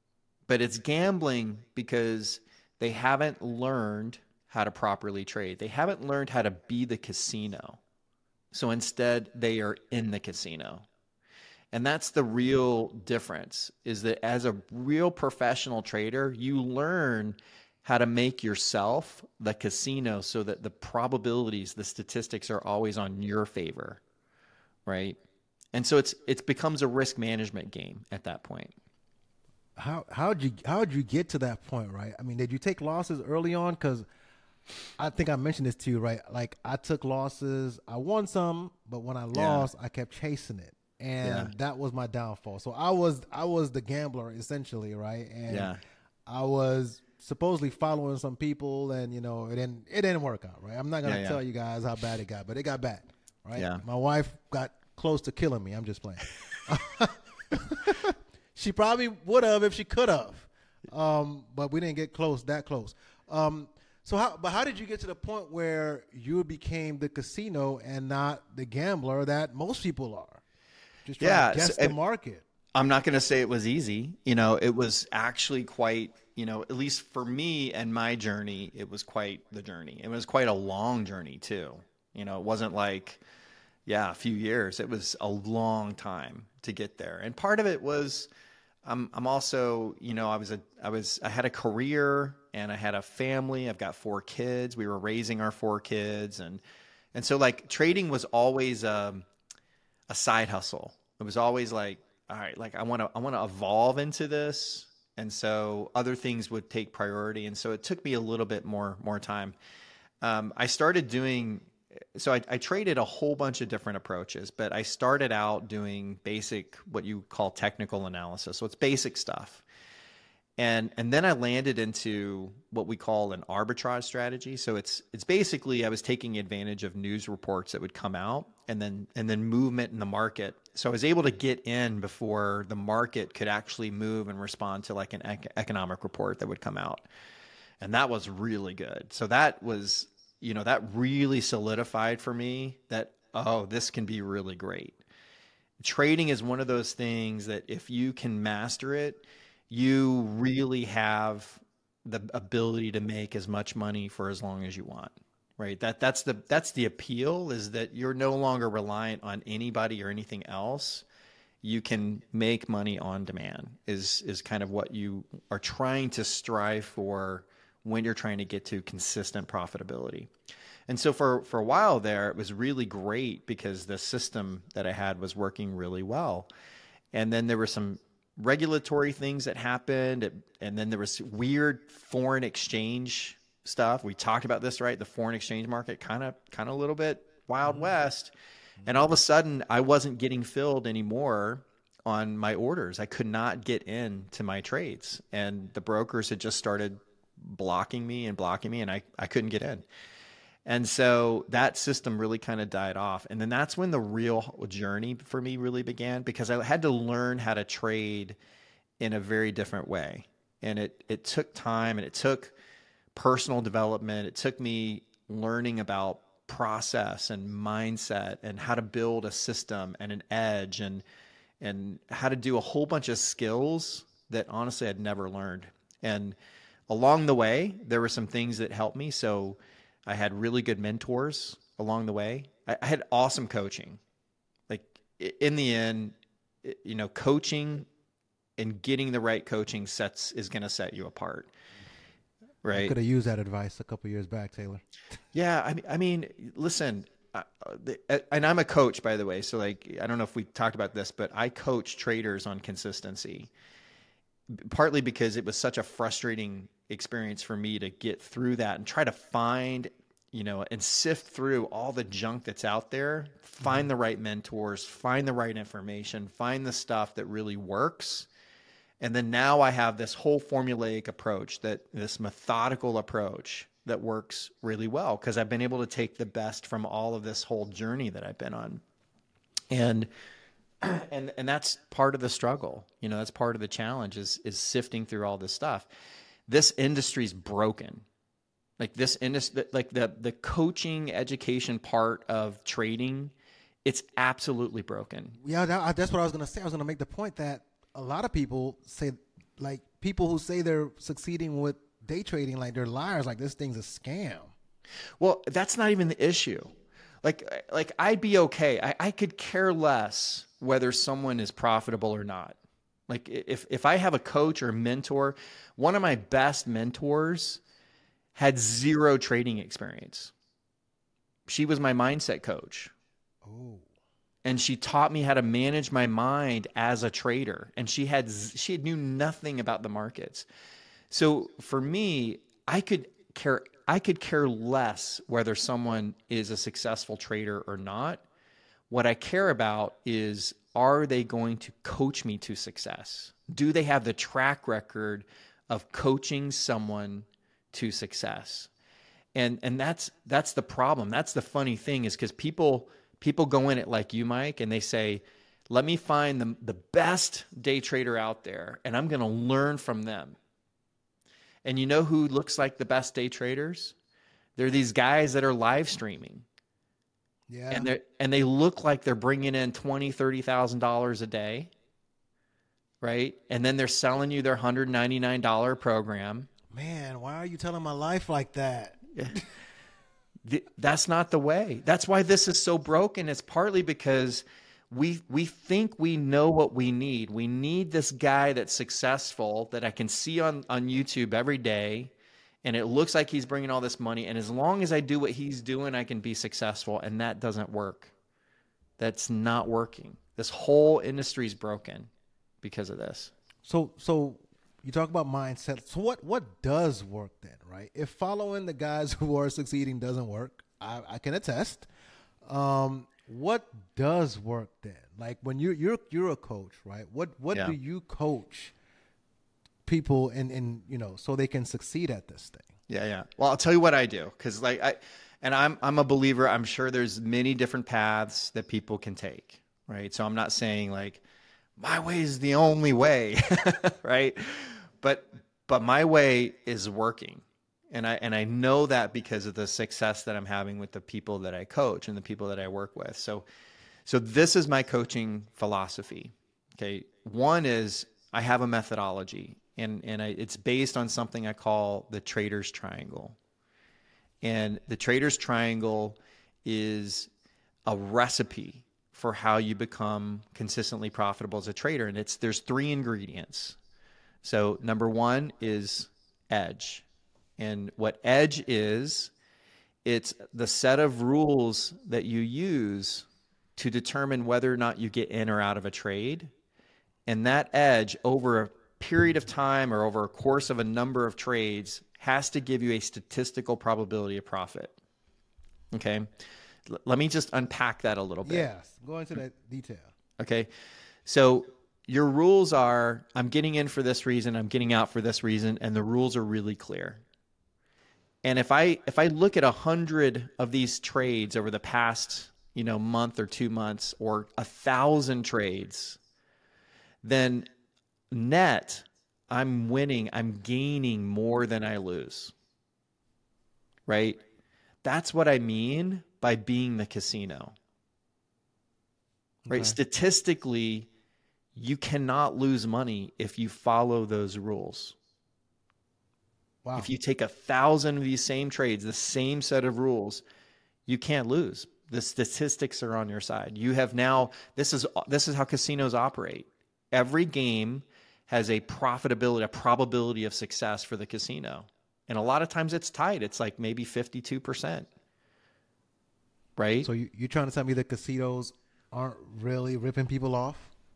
But it's gambling because they haven't learned how to properly trade. They haven't learned how to be the casino. So instead, they are in the casino. And that's the real difference, is that as a real professional trader, you learn how to make yourself the casino so that the probabilities, the statistics are always on your favor, right? And so it's it becomes a risk management game at that point. How how'd you how'd you get to that point, right? I mean, did you take losses early on? Because I think I mentioned this to you, right? Like I took losses, I won some, but when I lost, I kept chasing it, and Yeah. that was my downfall. So I was I was the gambler essentially, right? And Yeah. I was supposedly following some people, and you know, it didn't it didn't work out, right? I'm not gonna Yeah, yeah. tell you guys how bad it got, but it got bad, right? Yeah. My wife got close to killing me. I'm just playing. She probably would have if she could have, um, but we didn't get close that close. Um, so, how? But how did you get to the point where you became the casino and not the gambler that most people are? Just trying Yeah, to guess so- the market. I'm not going to say it was easy. You know, it was actually quite, you know, at least for me and my journey, it was quite the journey. It was quite a long journey too. You know, it wasn't like, yeah, a few years. It was a long time to get there. And part of it was, I'm, I'm also, you know, I was a, I was, I had a career and I had a family. I've got four kids. We were raising our four kids. And, and so like trading was always um, a side hustle. It was always like, all right, like I want to, I want to evolve into this. And so other things would take priority. And so it took me a little bit more, more time. Um, I started doing, so I, I traded a whole bunch of different approaches, but I started out doing basic, what you call technical analysis. So it's basic stuff. And, and then I landed into what we call an arbitrage strategy. So it's, it's basically, I was taking advantage of news reports that would come out and then, and then movement in the market. So I was able to get in before the market could actually move and respond to like an ec- economic report that would come out. And that was really good. So that was, you know, that really solidified for me that, oh, this can be really great. Trading is one of those things that if you can master it, you really have the ability to make as much money for as long as you want, right? That that's the that's the appeal, is that you're no longer reliant on anybody or anything else. You can make money on demand is is kind of what you are trying to strive for when you're trying to get to consistent profitability. And so for, for a while there, it was really great because the system that I had was working really well. And then there were some regulatory things that happened. And then there was weird foreign exchange stuff. We talked about this, right? The foreign exchange market, kind of, kind of a little bit Wild West. And all of a sudden I wasn't getting filled anymore on my orders. I could not get into my trades, and the brokers had just started blocking me and blocking me, and I, I couldn't get in. And so that system really kind of died off. And then that's when the real journey for me really began, because I had to learn how to trade in a very different way. And it, it took time, and it took personal development. It took me learning about process and mindset and how to build a system and an edge, and, and how to do a whole bunch of skills that honestly I'd never learned. And along the way, there were some things that helped me. So I had really good mentors along the way. I, I had awesome coaching. Like in the end, you know, coaching and getting the right coaching sets is going to set you apart. Right. I could have used that advice a couple years back, Taylor. Yeah. I mean, I mean, listen, uh, the, and I'm a coach, by the way. So like, I don't know if we talked about this, but I coach traders on consistency, partly because it was such a frustrating experience for me to get through that and try to find, you know, and sift through all the junk that's out there, find the right mentors, find the right information, find the stuff that really works. And then now I have this whole formulaic approach, that this methodical approach that works really well, because I've been able to take the best from all of this whole journey that I've been on. And and and that's part of the struggle. You know, that's part of the challenge, is is sifting through all this stuff. This industry's broken. Like this industry, like the the coaching education part of trading, it's absolutely broken. Yeah, that, that's what I was going to say. I was going to make the point that a lot of people say, like people who say they're succeeding with day trading, like they're liars, like this thing's a scam. Well, that's not even the issue. Like, like I'd be okay. I, I could care less whether someone is profitable or not. Like if, if I have a coach or mentor, one of my best mentors had zero trading experience. She was my mindset coach. Oh. And she taught me how to manage my mind as a trader. And she had, she knew nothing about the markets. So for me, I could care, I could care less whether someone is a successful trader or not. What I care about is, are they going to coach me to success? Do they have the track record of coaching someone to success? And, and that's, that's the problem. That's the funny thing, is because people, People go in it like you, Mike, and they say, let me find the, the best day trader out there, and I'm going to learn from them. And you know who looks like the best day traders? They're these guys that are live streaming. Yeah. And they and they look like they're bringing in twenty, thirty thousand dollars a day, right? And then they're selling you their one hundred ninety-nine dollars program. Man, why are you telling my life like that? That's not the way. That's why this is so broken. It's partly because we we think we know what we need. We need this guy that's successful that I can see on, on YouTube every day, and it looks like he's bringing all this money. And as long as I do what he's doing, I can be successful. And that doesn't work. That's not working. This whole industry is broken because of this. So, so you talk about mindset. So what, what does work then, right? If following the guys who are succeeding doesn't work, I, I can attest. Um, what does work then? Like when you're, you're, you're a coach, right? What, what Yeah. do you coach people and, and, you know, so they can succeed at this thing? Yeah, yeah. Well, I'll tell you what I do. Cause like I, and I'm, I'm a believer. I'm sure there's many different paths that people can take. Right. So I'm not saying like my way is the only way. Right. But, but my way is working. And I, and I know that because of the success that I'm having with the people that I coach and the people that I work with. So, so this is my coaching philosophy. Okay. One is I have a methodology, and, and I, it's based on something I call the Trader's Triangle. And the Trader's Triangle is a recipe for how you become consistently profitable as a trader. And it's, there's three ingredients. So number one is edge. And what edge is, it's the set of rules that you use to determine whether or not you get in or out of a trade. And that edge over a period of time or over a course of a number of trades has to give you a statistical probability of profit. Okay. L- let me just unpack that a little bit. Yes. Go into that detail. Okay. So your rules are, I'm getting in for this reason, I'm getting out for this reason, and the rules are really clear. And if I if I look at a hundred of these trades over the past, you know, month or two months, or a thousand trades, then net, I'm winning, I'm gaining more than I lose. Right? That's what I mean by being the casino. Right? Okay. Statistically, you cannot lose money if you follow those rules. Wow. If you take a thousand of these same trades, the same set of rules, you can't lose. The statistics are on your side. You have now, this is this is how casinos operate. Every game has a profitability, a probability of success for the casino. And a lot of times it's tight. It's like maybe fifty-two percent. Right? So you, you're trying to tell me that casinos aren't really ripping people off?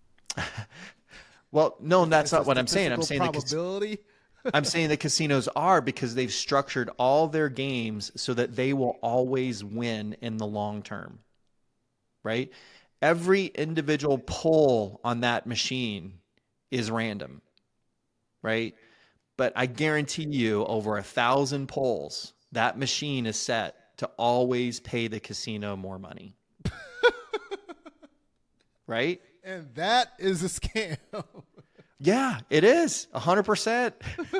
Well, no, that's It's not a what I'm saying. I'm saying statistical the cas- probability. I'm saying the casinos are, because they've structured all their games so that they will always win in the long term, right? Every individual pull on that machine is random, right? But I guarantee you over a thousand pulls, that machine is set to always pay the casino more money, right? And that is a scam. Yeah, it is a hundred percent.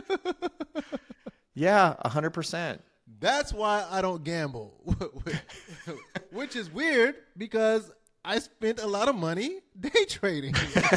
Yeah, a hundred percent. That's why I don't gamble, which is weird because I spent a lot of money day trading.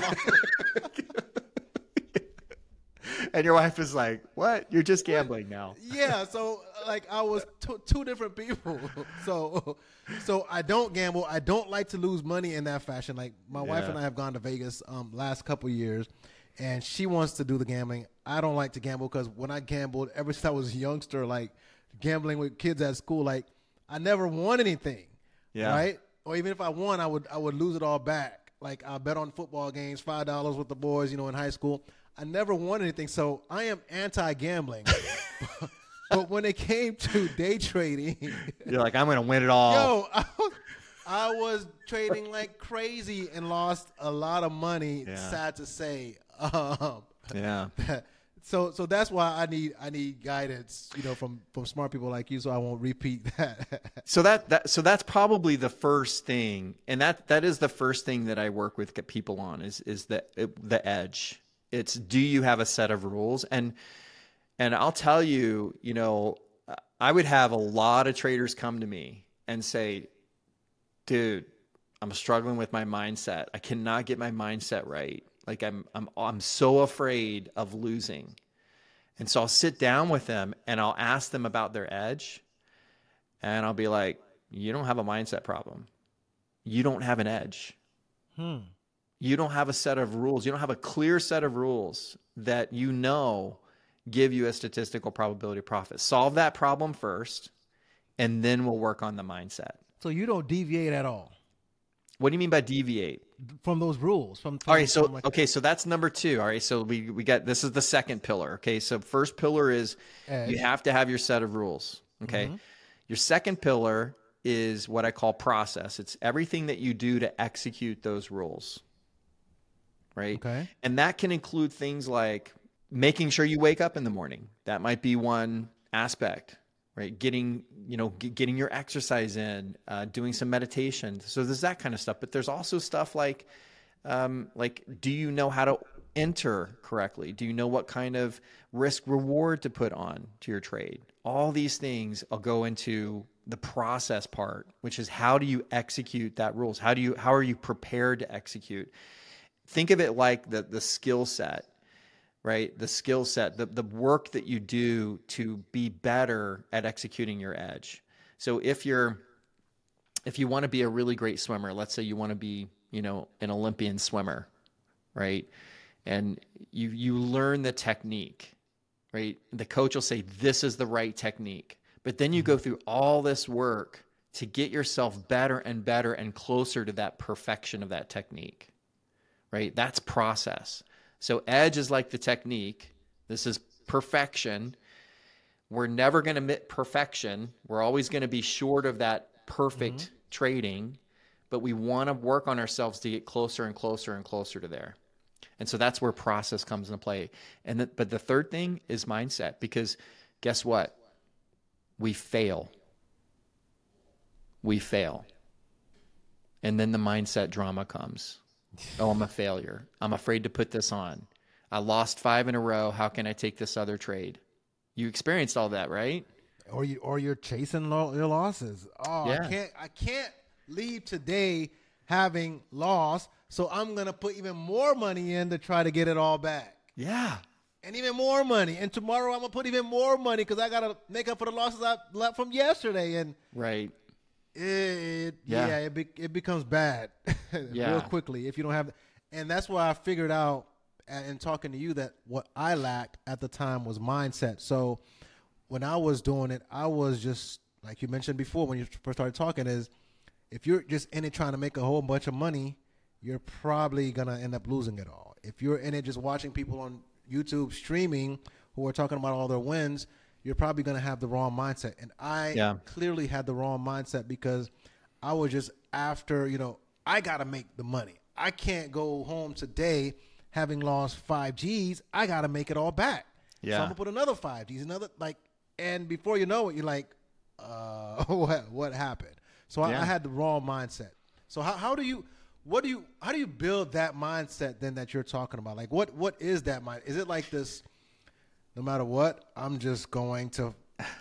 And your wife is like, what? You're just gambling now. Yeah, so like I was t- two different people. So so I don't gamble. I don't like to lose money in that fashion. Like my wife Yeah. and I have gone to Vegas um last couple years, and she wants to do the gambling. I don't like to gamble because when I gambled, ever since I was a youngster, like gambling with kids at school, like I never won anything. Yeah. Right? Or even if I won, I would I would lose it all back. Like I bet on football games, five dollars with the boys, you know, in high school. I never won anything, so I am anti-gambling. But when it came to day trading, You're like, I'm going to win it all. yo, I was, I was trading like crazy and lost a lot of money. Yeah. Sad to say. Um, Yeah. so so that's why I need I need guidance, you know, from from smart people like you, so I won't repeat that. So that, that so that's probably the first thing, and that that is the first thing that I work with people on is is the the edge. It's, do you have a set of rules? And and I'll tell you, you know, I would have a lot of traders come to me and say, dude, I'm struggling with my mindset. I cannot get my mindset right. Like I'm, I'm, I'm so afraid of losing. And so I'll sit down with them and I'll ask them about their edge. And I'll be like, you don't have a mindset problem. You don't have an edge. Hmm. You don't have a set of rules. You don't have a clear set of rules that you know give you a statistical probability of profit. Solve that problem first, and then we'll work on the mindset. So you don't deviate at all What do you mean by deviate? from those rules? From, from All right, so from like, okay, so that's number two. All right, so we we got this is the second pillar. Okay, so first pillar is Edge. you have to have your set of rules. Okay, Mm-hmm. your second pillar is what I call process. It's everything that you do to execute those rules. Right. Okay. And that can include things like making sure you wake up in the morning. That might be one aspect, right? Getting, you know, g- getting your exercise in, uh, doing some meditation. So there's that kind of stuff, but there's also stuff like, um, like, do you know how to enter correctly? Do you know what kind of risk reward to put on to your trade? All these things will go into the process part, which is how do you execute that rules? How do you, how are you prepared to execute? Think of it like the, the skill set, right? The skill set, the, the work that you do to be better at executing your edge. So if you're, if you want to be a really great swimmer, let's say you want to be, you know, an Olympian swimmer, right? And you, you learn the technique, right? The coach will say, this is the right technique. But then you go through all this work to get yourself better and better and closer to that perfection of that technique. Right? That's process. So edge is like the technique. This is perfection. We're never going to meet perfection. We're always going to be short of that perfect mm-hmm. trading, but we want to work on ourselves to get closer and closer and closer to there. And so that's where process comes into play. And the, but the third thing is mindset, because guess what? We fail. We fail. And then the mindset drama comes. Oh, I'm a failure. I'm afraid to put this on. I lost five in a row. How can I take this other trade? You experienced all that, right? Or you, or you're chasing lo- your losses. Oh, Yeah. I can't, I can't leave today having lost. So I'm gonna put even more money in to try to get it all back. Yeah. And even more money. And tomorrow I'm gonna put even more money because I gotta make up for the losses I left from yesterday. And Right. It, Yeah. yeah, it be, it becomes bad Yeah. real quickly if you don't have, and that's why I figured out in talking to you that what I lacked at the time was mindset. So when I was doing it, I was just like you mentioned before when you first started talking is if you're just in it trying to make a whole bunch of money, you're probably gonna end up losing it all. If you're in it just watching people on YouTube streaming who are talking about all their wins, you're probably going to have the wrong mindset. And I Yeah. clearly had the wrong mindset because I was just after, you know, I got to make the money. I can't go home today having lost five G's. I got to make it all back. Yeah. So I'm going to put another five G's, another like, and before you know it, you're like, uh, what, what happened? So I, Yeah. I had the wrong mindset. So how, how do you, what do you, how do you build that mindset then that you're talking about? Like what, what is that mind? Is it like this, no matter what, I'm just going to,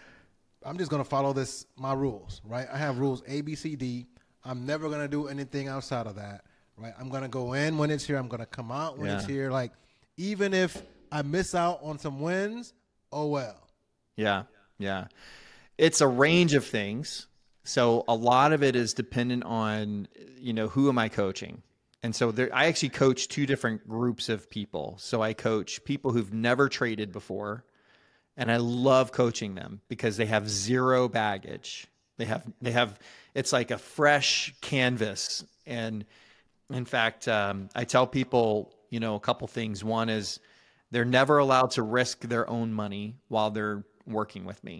I'm just going to follow this, my rules, right? I have rules A, B, C, D. I'm never going to do anything outside of that, right? I'm going to go in when it's here. I'm going to come out when Yeah. it's here. Like, even if I miss out on some wins, oh well. Yeah. Yeah. It's a range of things. So a lot of it is dependent on, you know, who am I coaching? And so there, I actually coach two different groups of people. So I coach people who've never traded before, and I love coaching them because they have zero baggage. They have, they have, it's like a fresh canvas. And in fact, um, I tell people, you know, a couple things. One is they're never allowed to risk their own money while they're working with me.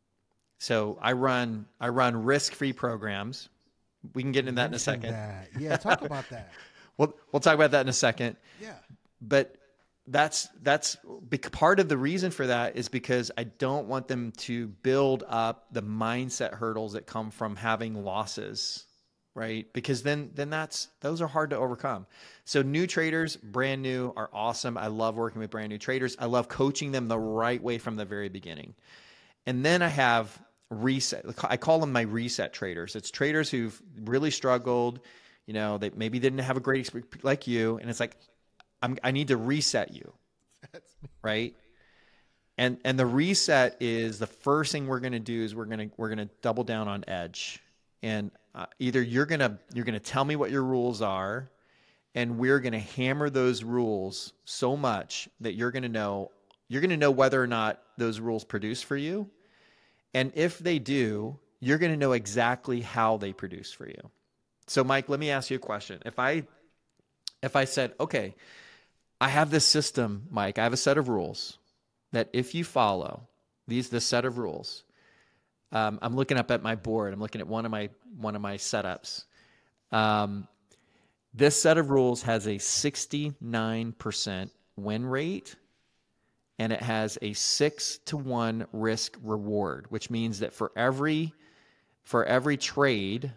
So I run, I run risk-free programs. We can get into that in a Mention second. that. Yeah, talk about that. We'll we'll talk about that in a second. Yeah. But that's that's bec- part of the reason for that is because I don't want them to build up the mindset hurdles that come from having losses, right? Because then then that's those are hard to overcome. So new traders, brand new, are awesome. I love working with brand new traders. I love coaching them the right way from the very beginning. And then I have reset. I call them my reset traders. It's traders who've really struggled. You know, they maybe didn't have a great experience like you. And it's like, I'm, I need to reset you. Right. And, and the reset is the first thing we're going to do is we're going to, we're going to double down on edge. And uh, either you're going to, you're going to tell me what your rules are, and we're going to hammer those rules so much that you're going to know, you're going to know whether or not those rules produce for you. And if they do, you're going to know exactly how they produce for you. So Mike, let me ask you a question. If I, if I said, okay, I have this system, Mike, I have a set of rules that if you follow these, this set of rules, um, I'm looking up at my board. I'm looking at one of my, one of my setups. Um, this set of rules has a sixty-nine percent win rate, and it has a six to one risk reward, which means that for every, for every trade,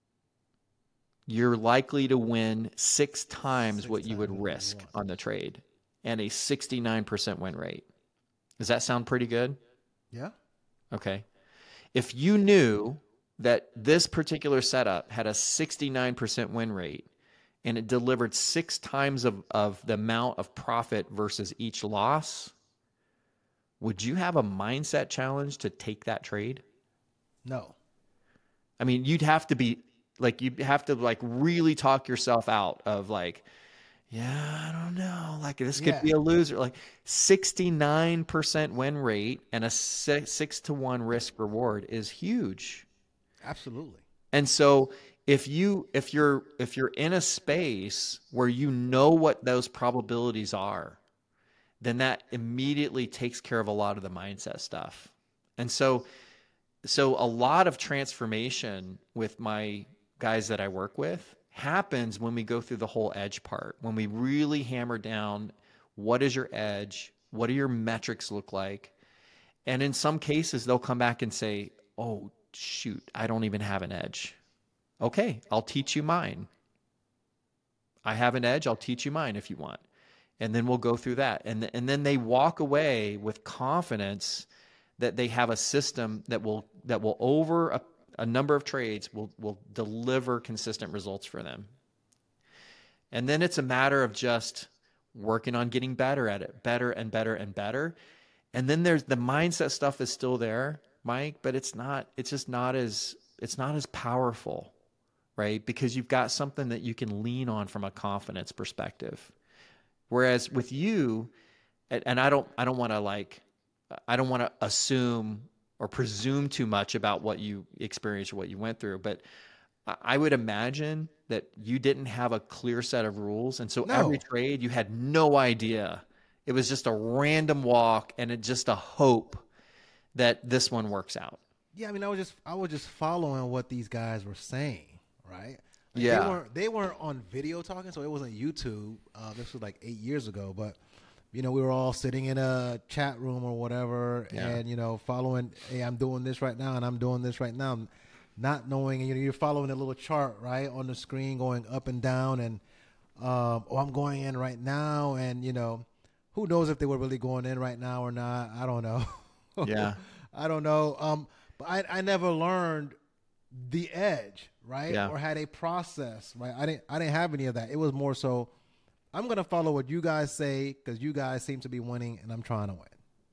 you're likely to win six times six what you would risk on the trade, and a sixty-nine percent win rate. Does that sound pretty good? Yeah. Okay. If you knew that this particular setup had a sixty-nine percent win rate and it delivered six times of, of the amount of profit versus each loss, would you have a mindset challenge to take that trade? No. I mean, you'd have to be like, you'd have to like really talk yourself out of like, yeah, I don't know. Like this could Yeah. be a loser. Like sixty-nine percent win rate and a six, six to one risk reward is huge. Absolutely. And so if you, if you're, if you're in a space where you know what those probabilities are, then that immediately takes care of a lot of the mindset stuff. And so, so a lot of transformation with my guys that I work with happens when we go through the whole edge part, when we really hammer down, what is your edge? What do your metrics look like? And in some cases, they'll come back and say, oh, shoot, I don't even have an edge. Okay, I'll teach you mine. I have an edge. I'll teach you mine if you want. And then we'll go through that. And, th- and then they walk away with confidence that they have a system that will, that will over a, a number of trades will, will deliver consistent results for them. And then it's a matter of just working on getting better at it, better and better and better. And then there's the mindset stuff is still there, Mike, but it's not, it's just not as, it's not as powerful, right? Because you've got something that you can lean on from a confidence perspective. Whereas with you, and, and I don't, I don't want to like, I don't want to assume or presume too much about what you experienced or what you went through, but I would imagine that you didn't have a clear set of rules. And so No. every trade you had no idea. It was just a random walk and it just a hope that this one works out. Yeah, I mean, I was just I was just following what these guys were saying, right? Like, Yeah. they weren't they weren't on video talking, so it wasn't YouTube. Uh, this was like eight years ago, but you know, we were all sitting in a chat room or whatever, Yeah. and you know, following. Hey, I'm doing this right now, and I'm doing this right now, not knowing. You know, you're following a little chart right on the screen, going up and down, and um, oh, I'm going in right now, and you know, who knows if they were really going in right now or not? I don't know. Yeah. I don't know. Um, but I, I never learned the edge, right? Yeah. Or had a process, right? I didn't I didn't have any of that. It was more so, I'm gonna follow what you guys say because you guys seem to be winning, and I'm trying to win.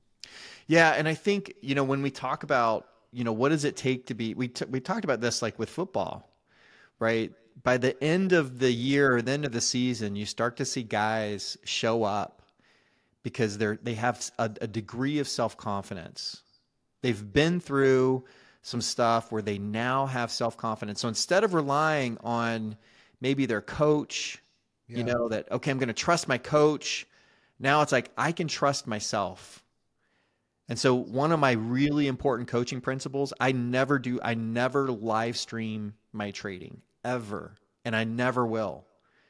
Yeah, and I think, you know, when we talk about, you know, what does it take to be, we t- we talked about this like with football, right? By the end of the year or the end of the season, you start to see guys show up because they're they have a, a degree of self-confidence. They've been through some stuff where they now have self-confidence. So instead of relying on maybe their coach, you Yeah. know, that, okay, I'm going to trust my coach. Now it's like, I can trust myself. And so one of my really important coaching principles, I never do, I never live stream my trading ever. And I never will.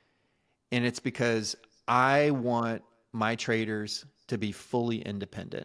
And it's because I want my traders to be fully independent.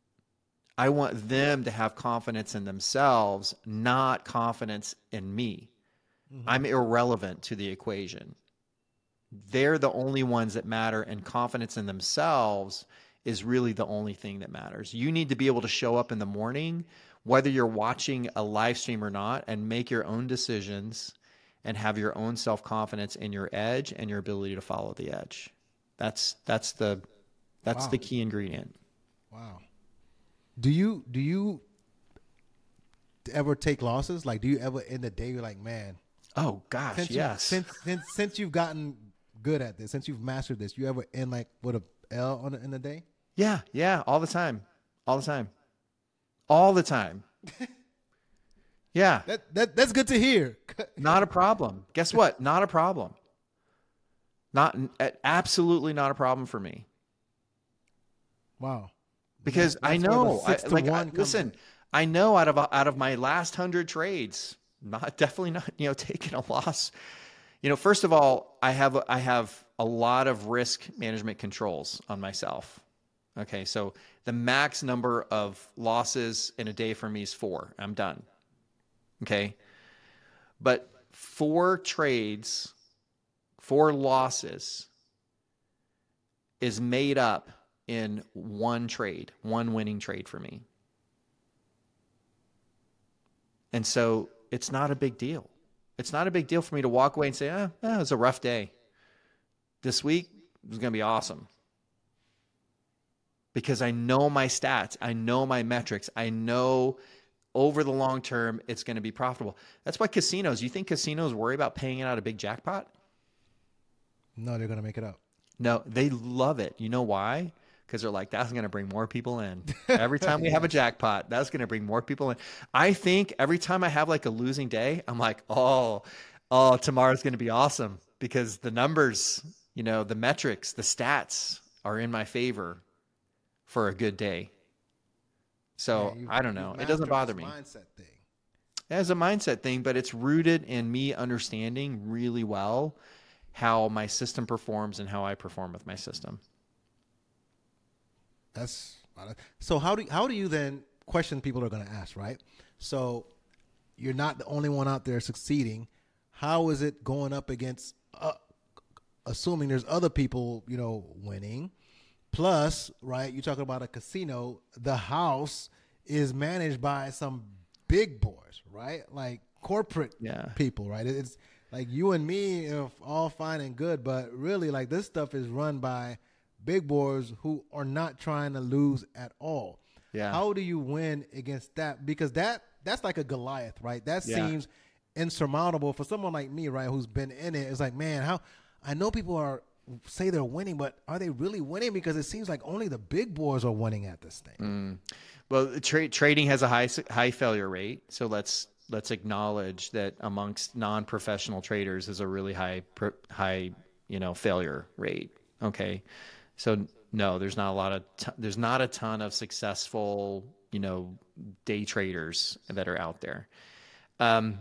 I want them to have confidence in themselves, not confidence in me. Mm-hmm. I'm irrelevant to the equation. They're the only ones that matter, and confidence in themselves is really the only thing that matters. You need to be able to show up in the morning whether you're watching a live stream or not, and make your own decisions and have your own self-confidence in your edge and your ability to follow the edge. That's that's the that's Wow. the key ingredient. Wow. Do you do you ever take losses? Like, do you ever end the day you're like, man, Oh gosh, since yes. you, since since since you've gotten good at this, since you've mastered this, you ever end like with a L on the, in the day? Yeah, yeah, all the time. All the time. All the time. Yeah, That that that's good to hear. not a problem. Guess what? Not a problem. Not absolutely not a problem for me. Wow. Because That's I where the know, I, six to like, I, one comes listen, in. I know out of out of my last hundred trades, not definitely not, you know, taking a loss. You know, first of all, I have I have a lot of risk management controls on myself. Okay, so the max number of losses in a day for me is four. I'm done. Okay, but four trades, four losses is made up in one trade, one winning trade for me. And so it's not a big deal. It's not a big deal for me to walk away and say, ah, oh, it was a rough day. This week is going to be awesome. Because I know my stats. I know my metrics. I know over the long term, it's going to be profitable. That's why casinos, you think casinos worry about paying out a big jackpot? No, they're gonna make it up. No, they love it. You know why? Because they're like, that's going to bring more people in. Every time we have a jackpot, that's going to bring more people in. I think every time I have like a losing day, I'm like, oh, oh, tomorrow's going to be awesome because the numbers, you know, the metrics, the stats are in my favor for a good day. So Yeah, you've- I don't you've know. It mastered doesn't bother this me. Mindset thing. As a mindset thing, but it's rooted in me understanding really well how my system performs and how I perform with my system. That's so. How do how do you then question people are going to ask, right? So you're not the only one out there succeeding. How is it going up against, uh, assuming there's other people, you know, winning? Plus, right? You talk about a casino. The house is managed by some big boys, right? Like corporate Yeah. people, right? It's like you and me, if all fine and good, but really, like this stuff is run by big boys who are not trying to lose at all. Yeah. How do you win against that? Because that that's like a Goliath, right? That Yeah. seems insurmountable for someone like me, right, who's been in it. It's like, man, how I know people are say they're winning, but are they really winning? Because it seems like only the big boys are winning at this thing. Well, tra- trading has a high high failure rate, so let's let's acknowledge that amongst non-professional traders is a really high pr- high you know failure rate. Okay, so no, there's not a lot of t- there's not a ton of successful you know day traders that are out there. Um,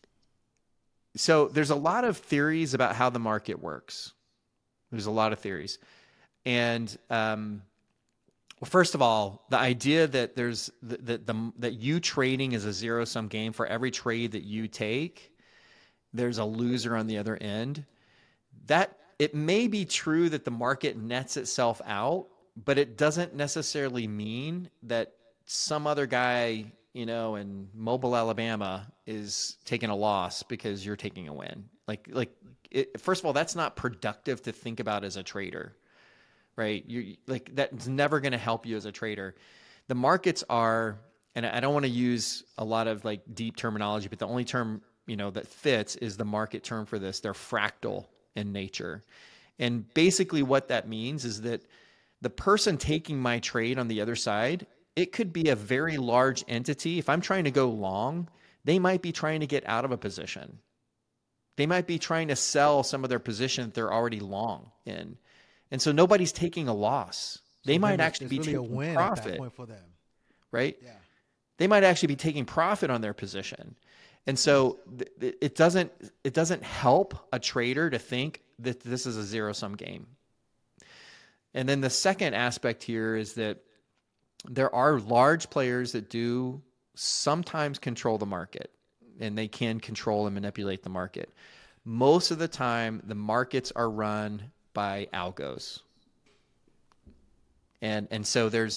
so there's a lot of theories about how the market works. There's a lot of theories, and um, well, first of all, the idea that there's that the, the that you trading is a zero sum game. For every trade that you take, there's a loser on the other end. That it may be true that the market nets itself out, but it doesn't necessarily mean that some other guy, you know, in Mobile, Alabama, is taking a loss because you're taking a win. Like like it, first of all, that's not productive to think about as a trader. Right? You like that's never going to help you as a trader. The markets are, and I don't want to use a lot of like deep terminology, but the only term, you know, that fits is the market term for this. They're fractal in nature. And basically what that means is that the person taking my trade on the other side, it could be a very large entity. If I'm trying to go long, they might be trying to get out of a position. They might be trying to sell some of their position that they're already long in. And so nobody's taking a loss. They So might then actually there's be really taking a win profit, at that point for them. right? Yeah. They might actually be taking profit on their position. And so th- it doesn't it doesn't help a trader to think that this is a zero sum game. And then the second aspect here is that there are large players that do sometimes control the market, and they can control and manipulate the market. Most of the time, the markets are run by algos. And and so there's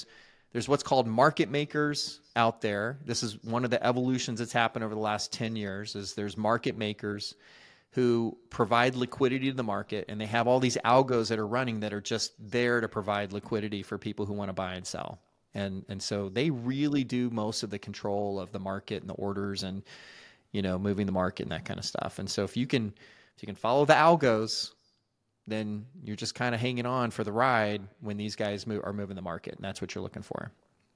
There's what's called market makers out there. This is one of the evolutions that's happened over the last ten years is there's market makers who provide liquidity to the market, and they have all these algos that are running that are just there to provide liquidity for people who want to buy and sell. And and so they really do most of the control of the market and the orders and, you know, moving the market and that kind of stuff. And so if you can if you can follow the algos, then you're just kind of hanging on for the ride when these guys move, are moving the market, and that's what you're looking for.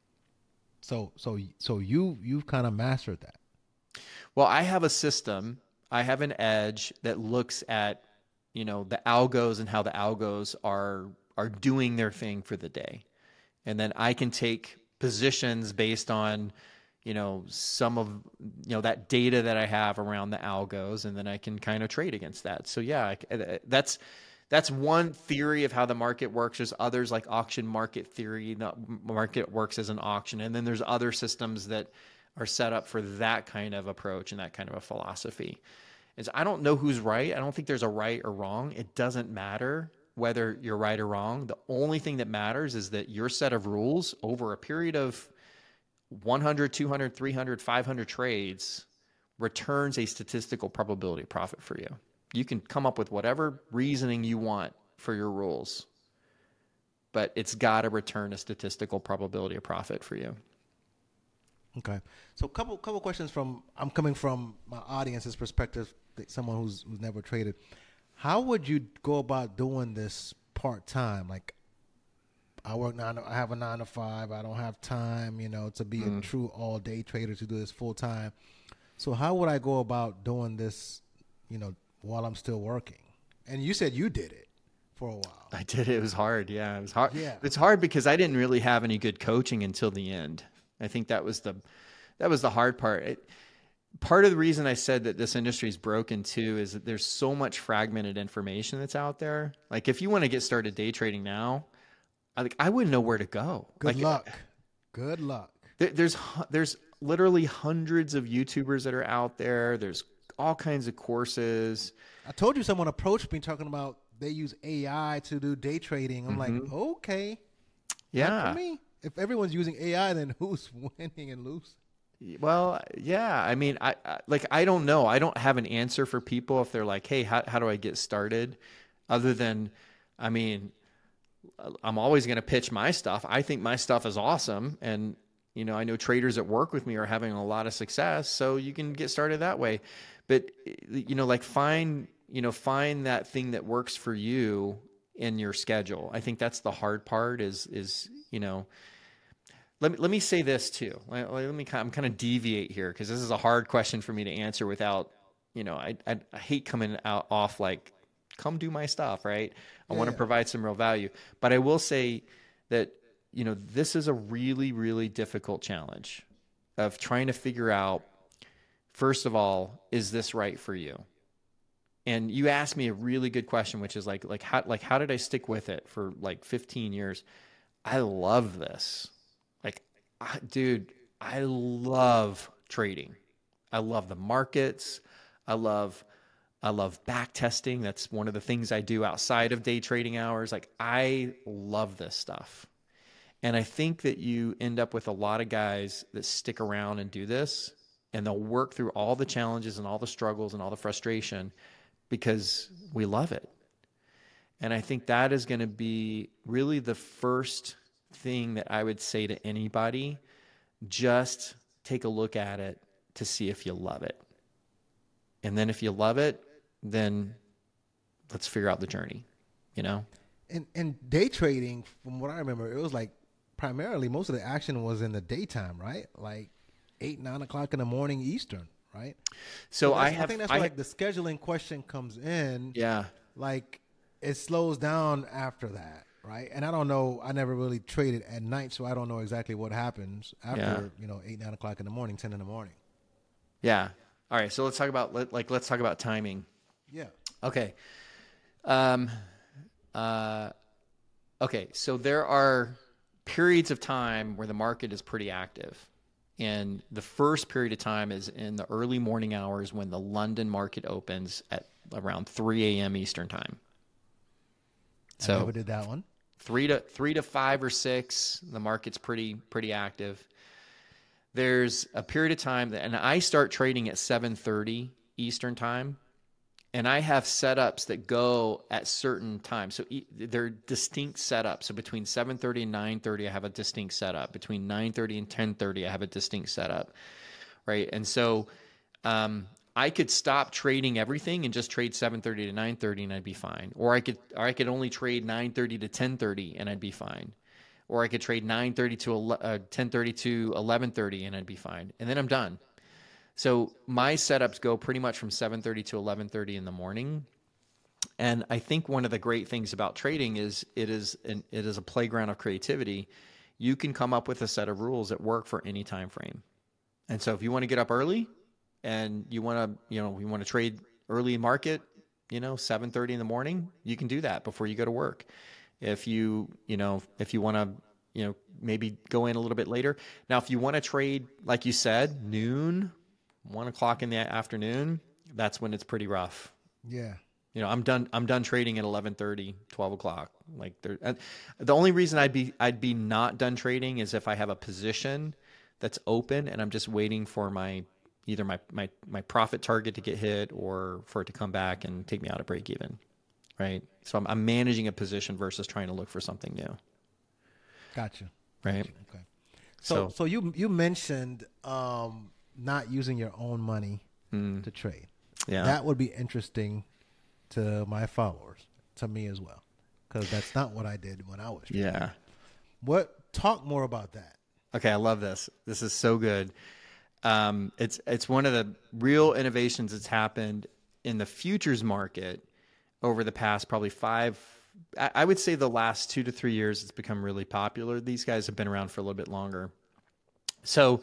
So so so you you've kind of mastered that. Well, I have a system. I have an edge that looks at, you know, the algos and how the algos are are doing their thing for the day. And then I can take positions based on, you know, some of, you know, that data that I have around the algos, and then I can kind of trade against that. So yeah, I, that's that's one theory of how the market works. There's others like auction market theory. The market works as an auction. And then there's other systems that are set up for that kind of approach and that kind of a philosophy. Is I don't know who's right. I don't think there's a right or wrong. It doesn't matter whether you're right or wrong. The only thing that matters is that your set of rules over a period of one hundred, two hundred, three hundred, five hundred trades returns a statistical probability of profit for you. You can come up with whatever reasoning you want for your rules, but it's got to return a statistical probability of profit for you. Okay. So couple couple questions from, I'm coming from my audience's perspective, someone who's who's never traded. How would you go about doing this part-time? Like, I work nine, I have a nine to five. I don't have time, you know, to be mm. a true all-day trader to do this full-time. So how would I go about doing this, you know, while I'm still working? And you said you did it for a while. I did it. It was hard. Yeah, it was hard. Yeah. It's hard because I didn't really have any good coaching until the end. I think that was the that was the hard part. It, part of the reason I said that this industry is broken too is that there's so much fragmented information that's out there. Like if you want to get started day trading now, I like I wouldn't know where to go. Good like, luck. Good luck. There, there's there's literally hundreds of YouTubers that are out there. There's all kinds of courses. I told you someone approached me talking about they use A I to do day trading. I'm mm-hmm. like, okay, yeah. Not for me. If everyone's using A I, then who's winning and losing? Well, yeah. I mean, I, I like I don't know. I don't have an answer for people if they're like, hey, how how do I get started? Other than, I mean, I'm always going to pitch my stuff. I think my stuff is awesome, and you know, I know traders that work with me are having a lot of success. So you can get started that way. But you know, like find you know find that thing that works for you in your schedule. I think that's the hard part. Is is you know. Let me let me say this too. Let, let me I'm kind of deviate here because this is a hard question for me to answer without, you know, I I, I hate coming out off like, come do my stuff, right? I yeah. want to provide some real value, but I will say that you know this is a really really difficult challenge of trying to figure out. First of all, is this right for you? And you asked me a really good question, which is like like how like how did I stick with it for like fifteen years? I love this. Dude, I love trading. I love the markets. I love, I love back testing. That's one of the things I do outside of day trading hours. Like I love this stuff. And I think that you end up with a lot of guys that stick around and do this, and they'll work through all the challenges and all the struggles and all the frustration because we love it. And I think that is going to be really the first thing that I would say to anybody. Just take a look at it to see if you love it. And then if you love it, then let's figure out the journey, you know? And and day trading, from what I remember, it was like primarily most of the action was in the daytime, right? Like eight, nine o'clock in the morning Eastern, right? So, so I have, I think that's I, where like the scheduling question comes in. Yeah. Like it slows down after that. Right. And I don't know. I never really traded at night, so I don't know exactly what happens after, yeah. you know, eight, nine o'clock in the morning, ten in the morning. Yeah. All right. So let's talk about like let's talk about timing. Yeah. Okay. Um. Uh. Okay. So there are periods of time where the market is pretty active, and the first period of time is in the early morning hours when the London market opens at around three a.m. Eastern time. So I never did that one. Three to three to five or six, the market's pretty pretty active. There's a period of time that, and I start trading at seven thirty Eastern time, and I have setups that go at certain times. So they're distinct setups. So between seven thirty and nine thirty, I have a distinct setup. Between nine thirty and ten thirty, I have a distinct setup, right? And so um, I could stop trading everything and just trade seven thirty to nine thirty, and I'd be fine. Or I could, or I could only trade nine thirty to ten thirty, and I'd be fine. Or I could trade nine thirty to uh, ten thirty to eleven thirty, and I'd be fine. And then I'm done. So my setups go pretty much from seven thirty to eleven thirty in the morning. And I think one of the great things about trading is it is an, it is a playground of creativity. You can come up with a set of rules that work for any time frame. And so if you want to get up early and you want to, you know, you want to trade early market, you know, seven thirty in the morning, you can do that before you go to work. If you, you know, if you want to, you know, maybe go in a little bit later. Now, if you want to trade, like you said, noon, one o'clock in the afternoon, that's when it's pretty rough. Yeah. You know, I'm done. I'm done trading at eleven thirty, twelve o'clock. Like there, uh, the only reason I'd be, I'd be not done trading is if I have a position that's open and I'm just waiting for my, either my, my, my profit target to get hit or for it to come back and take me out of break even. Right. So I'm, I'm managing a position versus trying to look for something new. Gotcha. Right. Gotcha. Okay. So, so, so you, you mentioned, um, not using your own money mm. to trade. Yeah. That would be interesting to my followers, to me as well, because that's not what I did when I was trading. Yeah. What, talk more about that. Okay. I love this. This is so good. Um, it's, it's one of the real innovations that's happened in the futures market over the past probably five, I would say the last two to three years, it's become really popular. These guys have been around for a little bit longer. So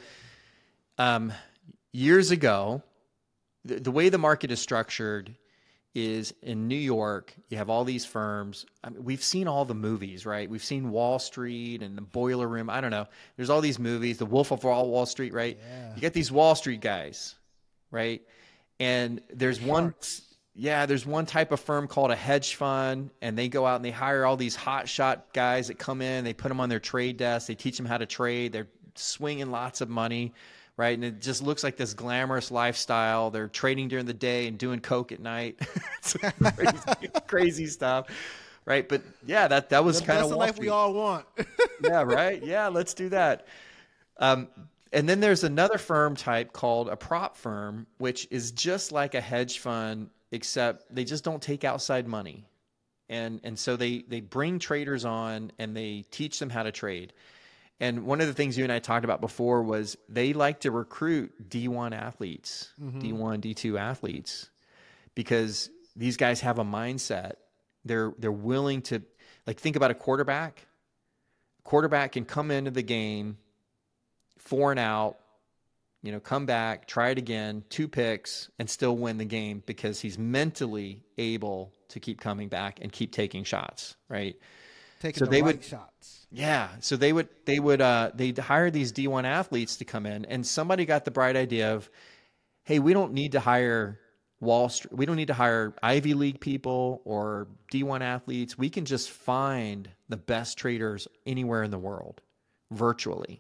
um, years ago, the, the way the market is structured is in New York, you have all these firms. I mean, we've seen all the movies, right? We've seen Wall Street and the Boiler Room. I don't know. There's all these movies, The Wolf of Wall Street, right? Yeah. You get these Wall Street guys, right? And there's one... Yeah, there's one type of firm called a hedge fund, and they go out and they hire all these hot shot guys that come in. They put them on their trade desk. They teach them how to trade. They're swinging lots of money, right? And it just looks like this glamorous lifestyle. They're trading during the day and doing coke at night. It's crazy, crazy stuff, right? But yeah, that that was kind of the life we all want. Yeah, right. Yeah, let's do that. Um, and then there's another firm type called a prop firm, which is just like a hedge fund, except they just don't take outside money. And and so they, they bring traders on and they teach them how to trade. And one of the things you and I talked about before was they like to recruit D one athletes, mm-hmm. D one, D two athletes, because these guys have a mindset. They're they're willing to, like, think about a quarterback. Quarterback can come into the game, four and out, you know, come back, try it again, two picks, and still win the game because he's mentally able to keep coming back and keep taking shots, right? Taking so the they right would, shots. Yeah. So they would, they would, uh, they'd hire these D one athletes to come in, and somebody got the bright idea of, hey, we don't need to hire Wall Street. We don't need to hire Ivy League people or D one athletes. We can just find the best traders anywhere in the world virtually.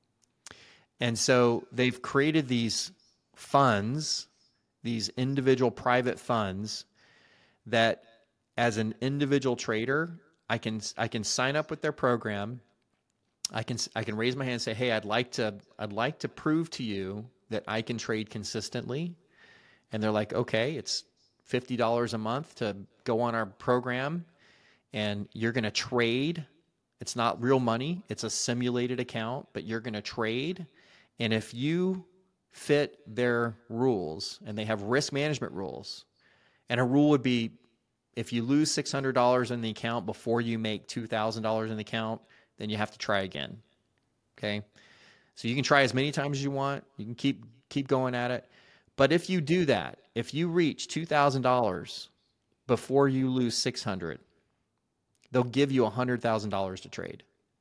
And so they've created these funds, these individual private funds that as an individual trader, I can I can sign up with their program. I can I can raise my hand and say, "Hey, I'd like to I'd like to prove to you that I can trade consistently." And they're like, "Okay, it's fifty dollars a month to go on our program, and you're going to trade. It's not real money. It's a simulated account, but you're going to trade. And if you fit their rules, and they have risk management rules, and a rule would be if you lose six hundred dollars in the account before you make two thousand dollars in the account, then you have to try again." Okay? So you can try as many times as you want. You can keep keep going at it. But if you do that, if you reach two thousand dollars before you lose six hundred dollars, they'll give you one hundred thousand dollars to trade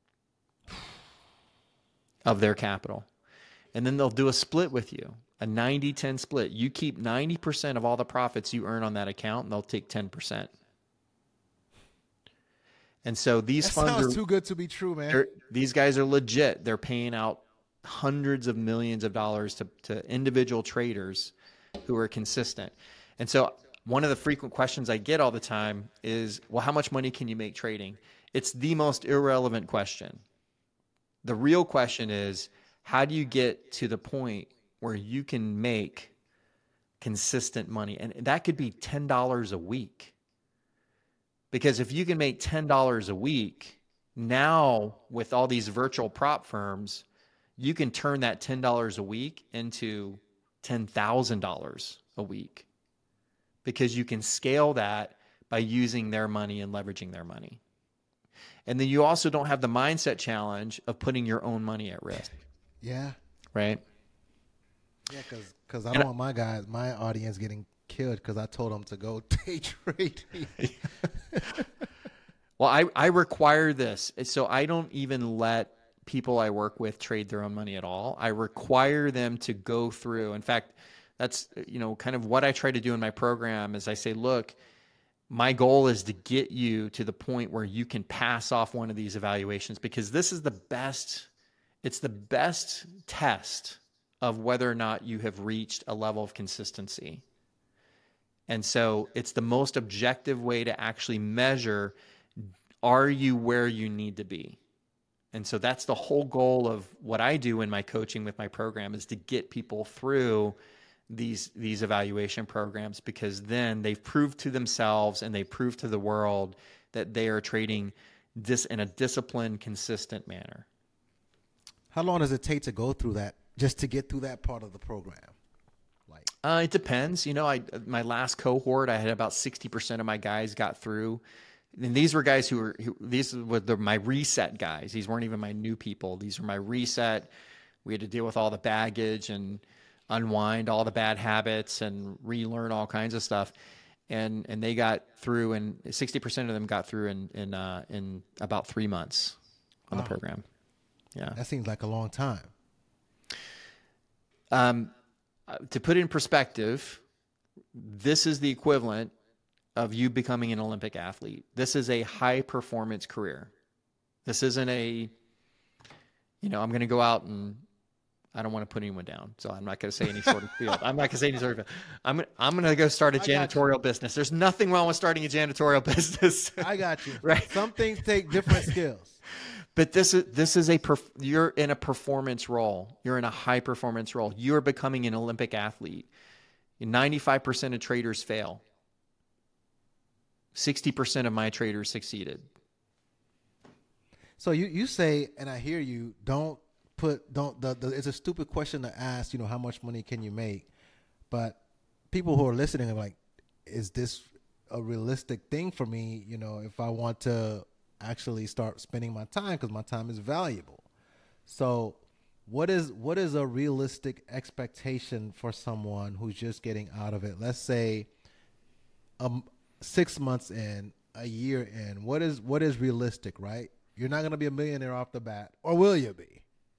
of their capital. And then they'll do a split with you, a ninety ten split. You keep ninety percent of all the profits you earn on that account, and they'll take ten percent. And so these That funds sounds are too good to be true, man. they're- these guys are legit. They're paying out hundreds of millions of dollars to, to individual traders who are consistent. And so one of the frequent questions I get all the time is, well, how much money can you make trading? It's the most irrelevant question. The real question is, how do you get to the point where you can make consistent money? And that could be ten dollars a week. Because if you can make ten dollars a week, now with all these virtual prop firms, you can turn that ten dollars a week into ten thousand dollars a week, because you can scale that by using their money and leveraging their money. And then you also don't have the mindset challenge of putting your own money at risk. Yeah. Right? Yeah, because because I don't want my guys, my audience getting killed because I told them to go day trade. Well, I, I require this. So I don't even let people I work with trade their own money at all. I require them to go through. In fact, that's, you know, kind of what I try to do in my program is I say, look, my goal is to get you to the point where you can pass off one of these evaluations, because this is the best, it's the best test of whether or not you have reached a level of consistency. And so it's the most objective way to actually measure, are you where you need to be? And so that's the whole goal of what I do in my coaching with my program, is to get people through these these evaluation programs, because then they've proved to themselves and they prove to the world that they are trading this in a disciplined, consistent manner. How long does it take to go through that, just to get through that part of the program? Like, uh, it depends. You know, I my last cohort, I had about sixty percent of my guys got through. And these were guys who were, who, these were the, my reset guys. These weren't even my new people. These were my reset. We had to deal with all the baggage and unwind all the bad habits and relearn all kinds of stuff. And, and they got through, and sixty percent of them got through in, in, uh, in about three months on wow. the program. Yeah. That seems like a long time. Um, to put it in perspective, this is the equivalent of you becoming an Olympic athlete. This is a high performance career. This isn't a, you know, I'm going to go out and I don't want to put anyone down, so I'm not going to say any sort of field. I'm not going to say any sort of, I'm, I'm going to go start a janitorial business. There's nothing wrong with starting a janitorial business. I got you. Right. Some things take different skills. But this is, this is a, perf- you're in a performance role. You're in a high performance role. You're becoming an Olympic athlete. ninety-five percent of traders fail. sixty percent of my traders succeeded. So you, you say, and I hear you, don't put, don't, the, the, it's a stupid question to ask, you know, how much money can you make? But people who are listening are like, is this a realistic thing for me? You know, if I want to actually start spending my time, because my time is valuable. So what is, what is a realistic expectation for someone who's just getting out of it? Let's say, um, six months in, a year in, what is what is realistic, right? You're not going to be a millionaire off the bat, or will you be?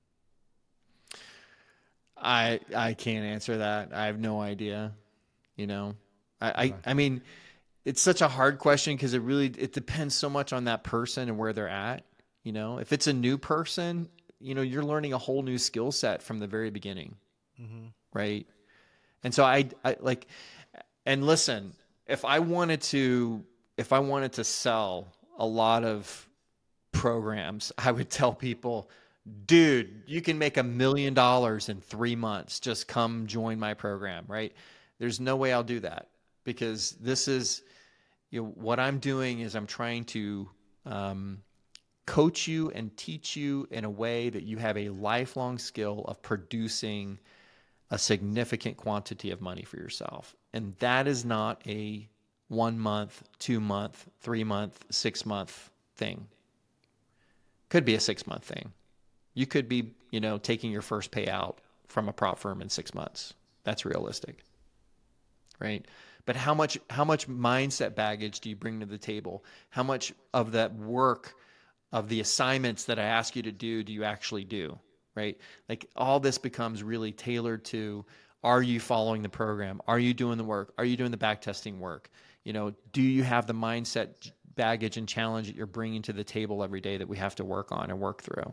I I can't answer that. I have no idea. You know, I I, I mean, it's such a hard question because it really it depends so much on that person and where they're at. You know, if it's a new person, you know, you're learning a whole new skill set from the very beginning, mm-hmm. right? And so I I like, and listen. If I wanted to, if I wanted to sell a lot of programs, I would tell people, dude, you can make a million dollars in three months. Just come join my program, right? There's no way I'll do that, because this is, you know, what I'm doing is I'm trying to um, coach you and teach you in a way that you have a lifelong skill of producing a significant quantity of money for yourself. And that is not a one month, two month, three month, six month thing. Could be a six month thing. You could be, you know, taking your first payout from a prop firm in six months. That's realistic, right? But how much, how much mindset baggage do you bring to the table? How much of that work, of the assignments that I ask you to do, do you actually do? Right? Like all this becomes really tailored to, are you following the program? Are you doing the work? Are you doing the back testing work? You know, do you have the mindset baggage and challenge that you're bringing to the table every day that we have to work on and work through.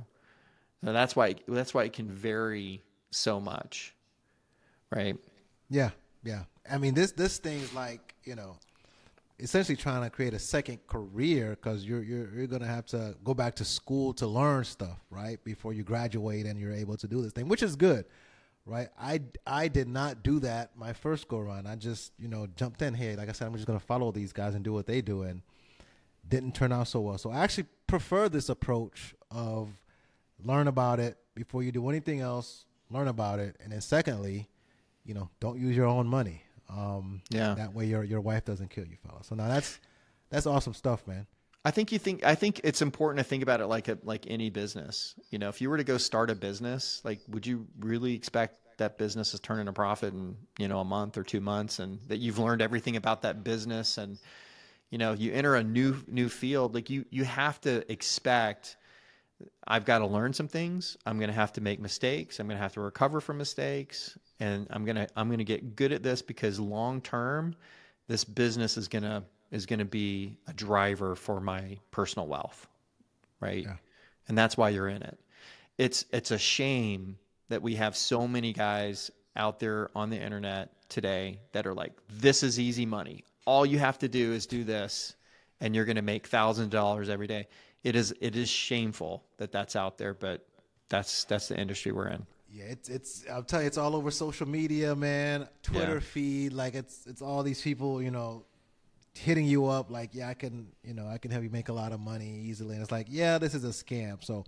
So that's why that's why it can vary so much, right? Yeah, yeah. I mean, this this thing's like, you know, essentially trying to create a second career, because you're you're you're gonna have to go back to school to learn stuff, right, before you graduate and you're able to do this thing, which is good, right? I I did not do that my first go around. I just, you know, jumped in here. Like I said, I'm just gonna follow these guys and do what they do, and didn't turn out so well. So I actually prefer this approach of learn about it before you do anything else. Learn about it, and then secondly, you know, don't use your own money. Um, yeah. That way your your wife doesn't kill you, fella. So now that's that's awesome stuff, man. I think you think I think it's important to think about it like a, like any business. You know, if you were to go start a business, like, would you really expect that business is turning a profit in, you know, a month or two months, and that you've learned everything about that business? And, you know, you enter a new new field, like you you have to expect, I've got to learn some things. I'm going to have to make mistakes. I'm going to have to recover from mistakes, and I'm going to I'm going to get good at this, because long term, this business is going to is going to be a driver for my personal wealth, right? Yeah. And that's why you're in it. It's it's a shame that we have so many guys out there on the internet today that are like, this is easy money. All you have to do is do this, and you're going to make thousands of dollars every day. It is it is shameful that that's out there, but that's that's the industry we're in. Yeah, it's it's I'll tell you, it's all over social media, man. Twitter yeah. feed, like it's it's all these people, you know, hitting you up like, yeah, I can, you know, I can help you make a lot of money easily, and it's like, yeah, this is a scam. So,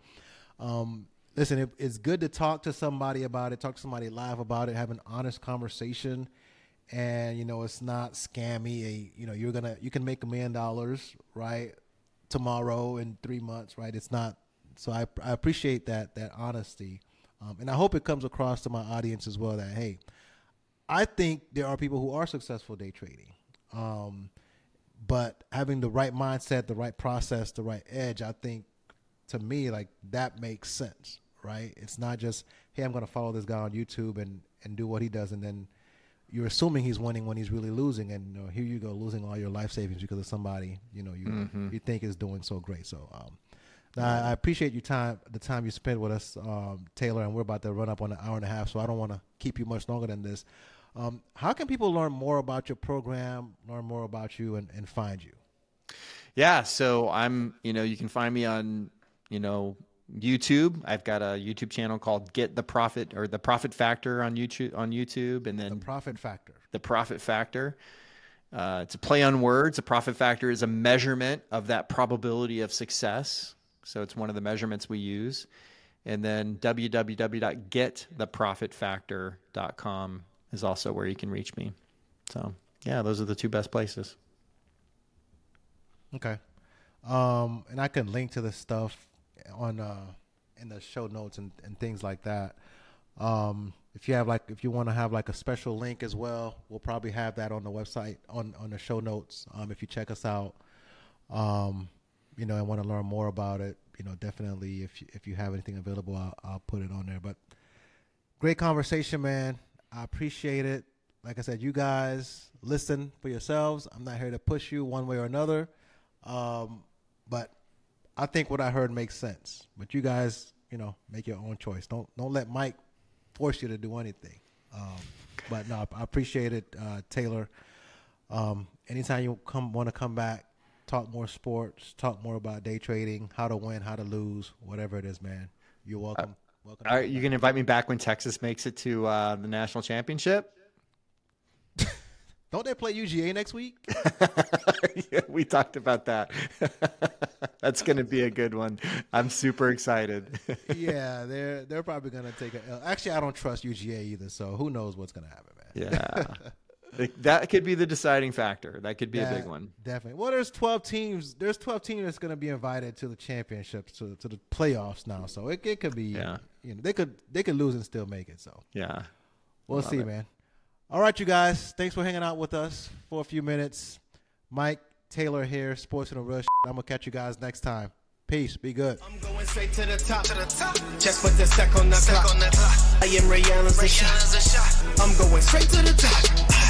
um, listen, it, it's good to talk to somebody about it, talk to somebody live about it, have an honest conversation, and you know, it's not scammy. A, you know, you're gonna you can make a million dollars, right? Tomorrow in three months, right? It's not. So I, I appreciate that that honesty, um, and I hope it comes across to my audience as well that, hey, I think there are people who are successful day trading, um, but having the right mindset, the right process, the right edge, I think, to me, like, that makes sense, right? It's not just, hey, I'm going to follow this guy on YouTube and and do what he does, and then you're assuming he's winning when he's really losing, and you know, here you go, losing all your life savings because of somebody, you know, you mm-hmm. you think is doing so great. So um, I, I appreciate your time, the time you spent with us, um, Taylor, and we're about to run up on an hour and a half, so I don't want to keep you much longer than this. Um, how can people learn more about your program, learn more about you, and, and find you? Yeah, so I'm, you know, you can find me on, you know, YouTube. I've got a YouTube channel called Get the Profit, or The Profit Factor on YouTube, on YouTube. And then The Profit Factor. The Profit Factor. Uh, it's a play on words. A profit factor is a measurement of that probability of success. So it's one of the measurements we use. And then w w w dot get the profit factor dot com is also where you can reach me. So yeah, those are the two best places. Okay. Um, and I can link to this stuff on uh in the show notes and, and things like that. Um if you have like if you want to have like a special link as well, we'll probably have that on the website, on on the show notes. Um if you check us out, um you know, and want to learn more about it, you know, definitely if you, if you have anything available, I'll, I'll put it on there. But great conversation, man. I appreciate it. Like I said, you guys listen for yourselves. I'm not here to push you one way or another, um but I think what I heard makes sense, but you guys, you know, make your own choice. Don't don't let Mike force you to do anything. Um, but no, I appreciate it, uh, Taylor. Um, anytime you come want to come back, talk more sports, talk more about day trading, how to win, how to lose, whatever it is, man. You're welcome. Uh, welcome. All right, you can invite me back when Texas makes it to uh, the national championship. Don't they play U G A next week? Yeah, we talked about that. That's going to be a good one. I'm super excited. Yeah, they're they're probably going to take a L. Actually, I don't trust U G A either, so who knows what's going to happen, man. Yeah. That could be the deciding factor. That could be that, a big one. Definitely. Well, there's twelve teams. There's twelve teams that's going to be invited to the championships, to to the playoffs now. So it it could be, yeah. you know, they could they could lose and still make it. So yeah, we'll see, it. man. All right, you guys. Thanks for hanging out with us for a few minutes. Mike Taylor here, Sports in a Real. I'm gonna catch you guys next time. Peace. Be good. I'm going straight to the top. To the top. Just put the sec on the clock. I am Ray Allen's a shot. I'm going straight to the top.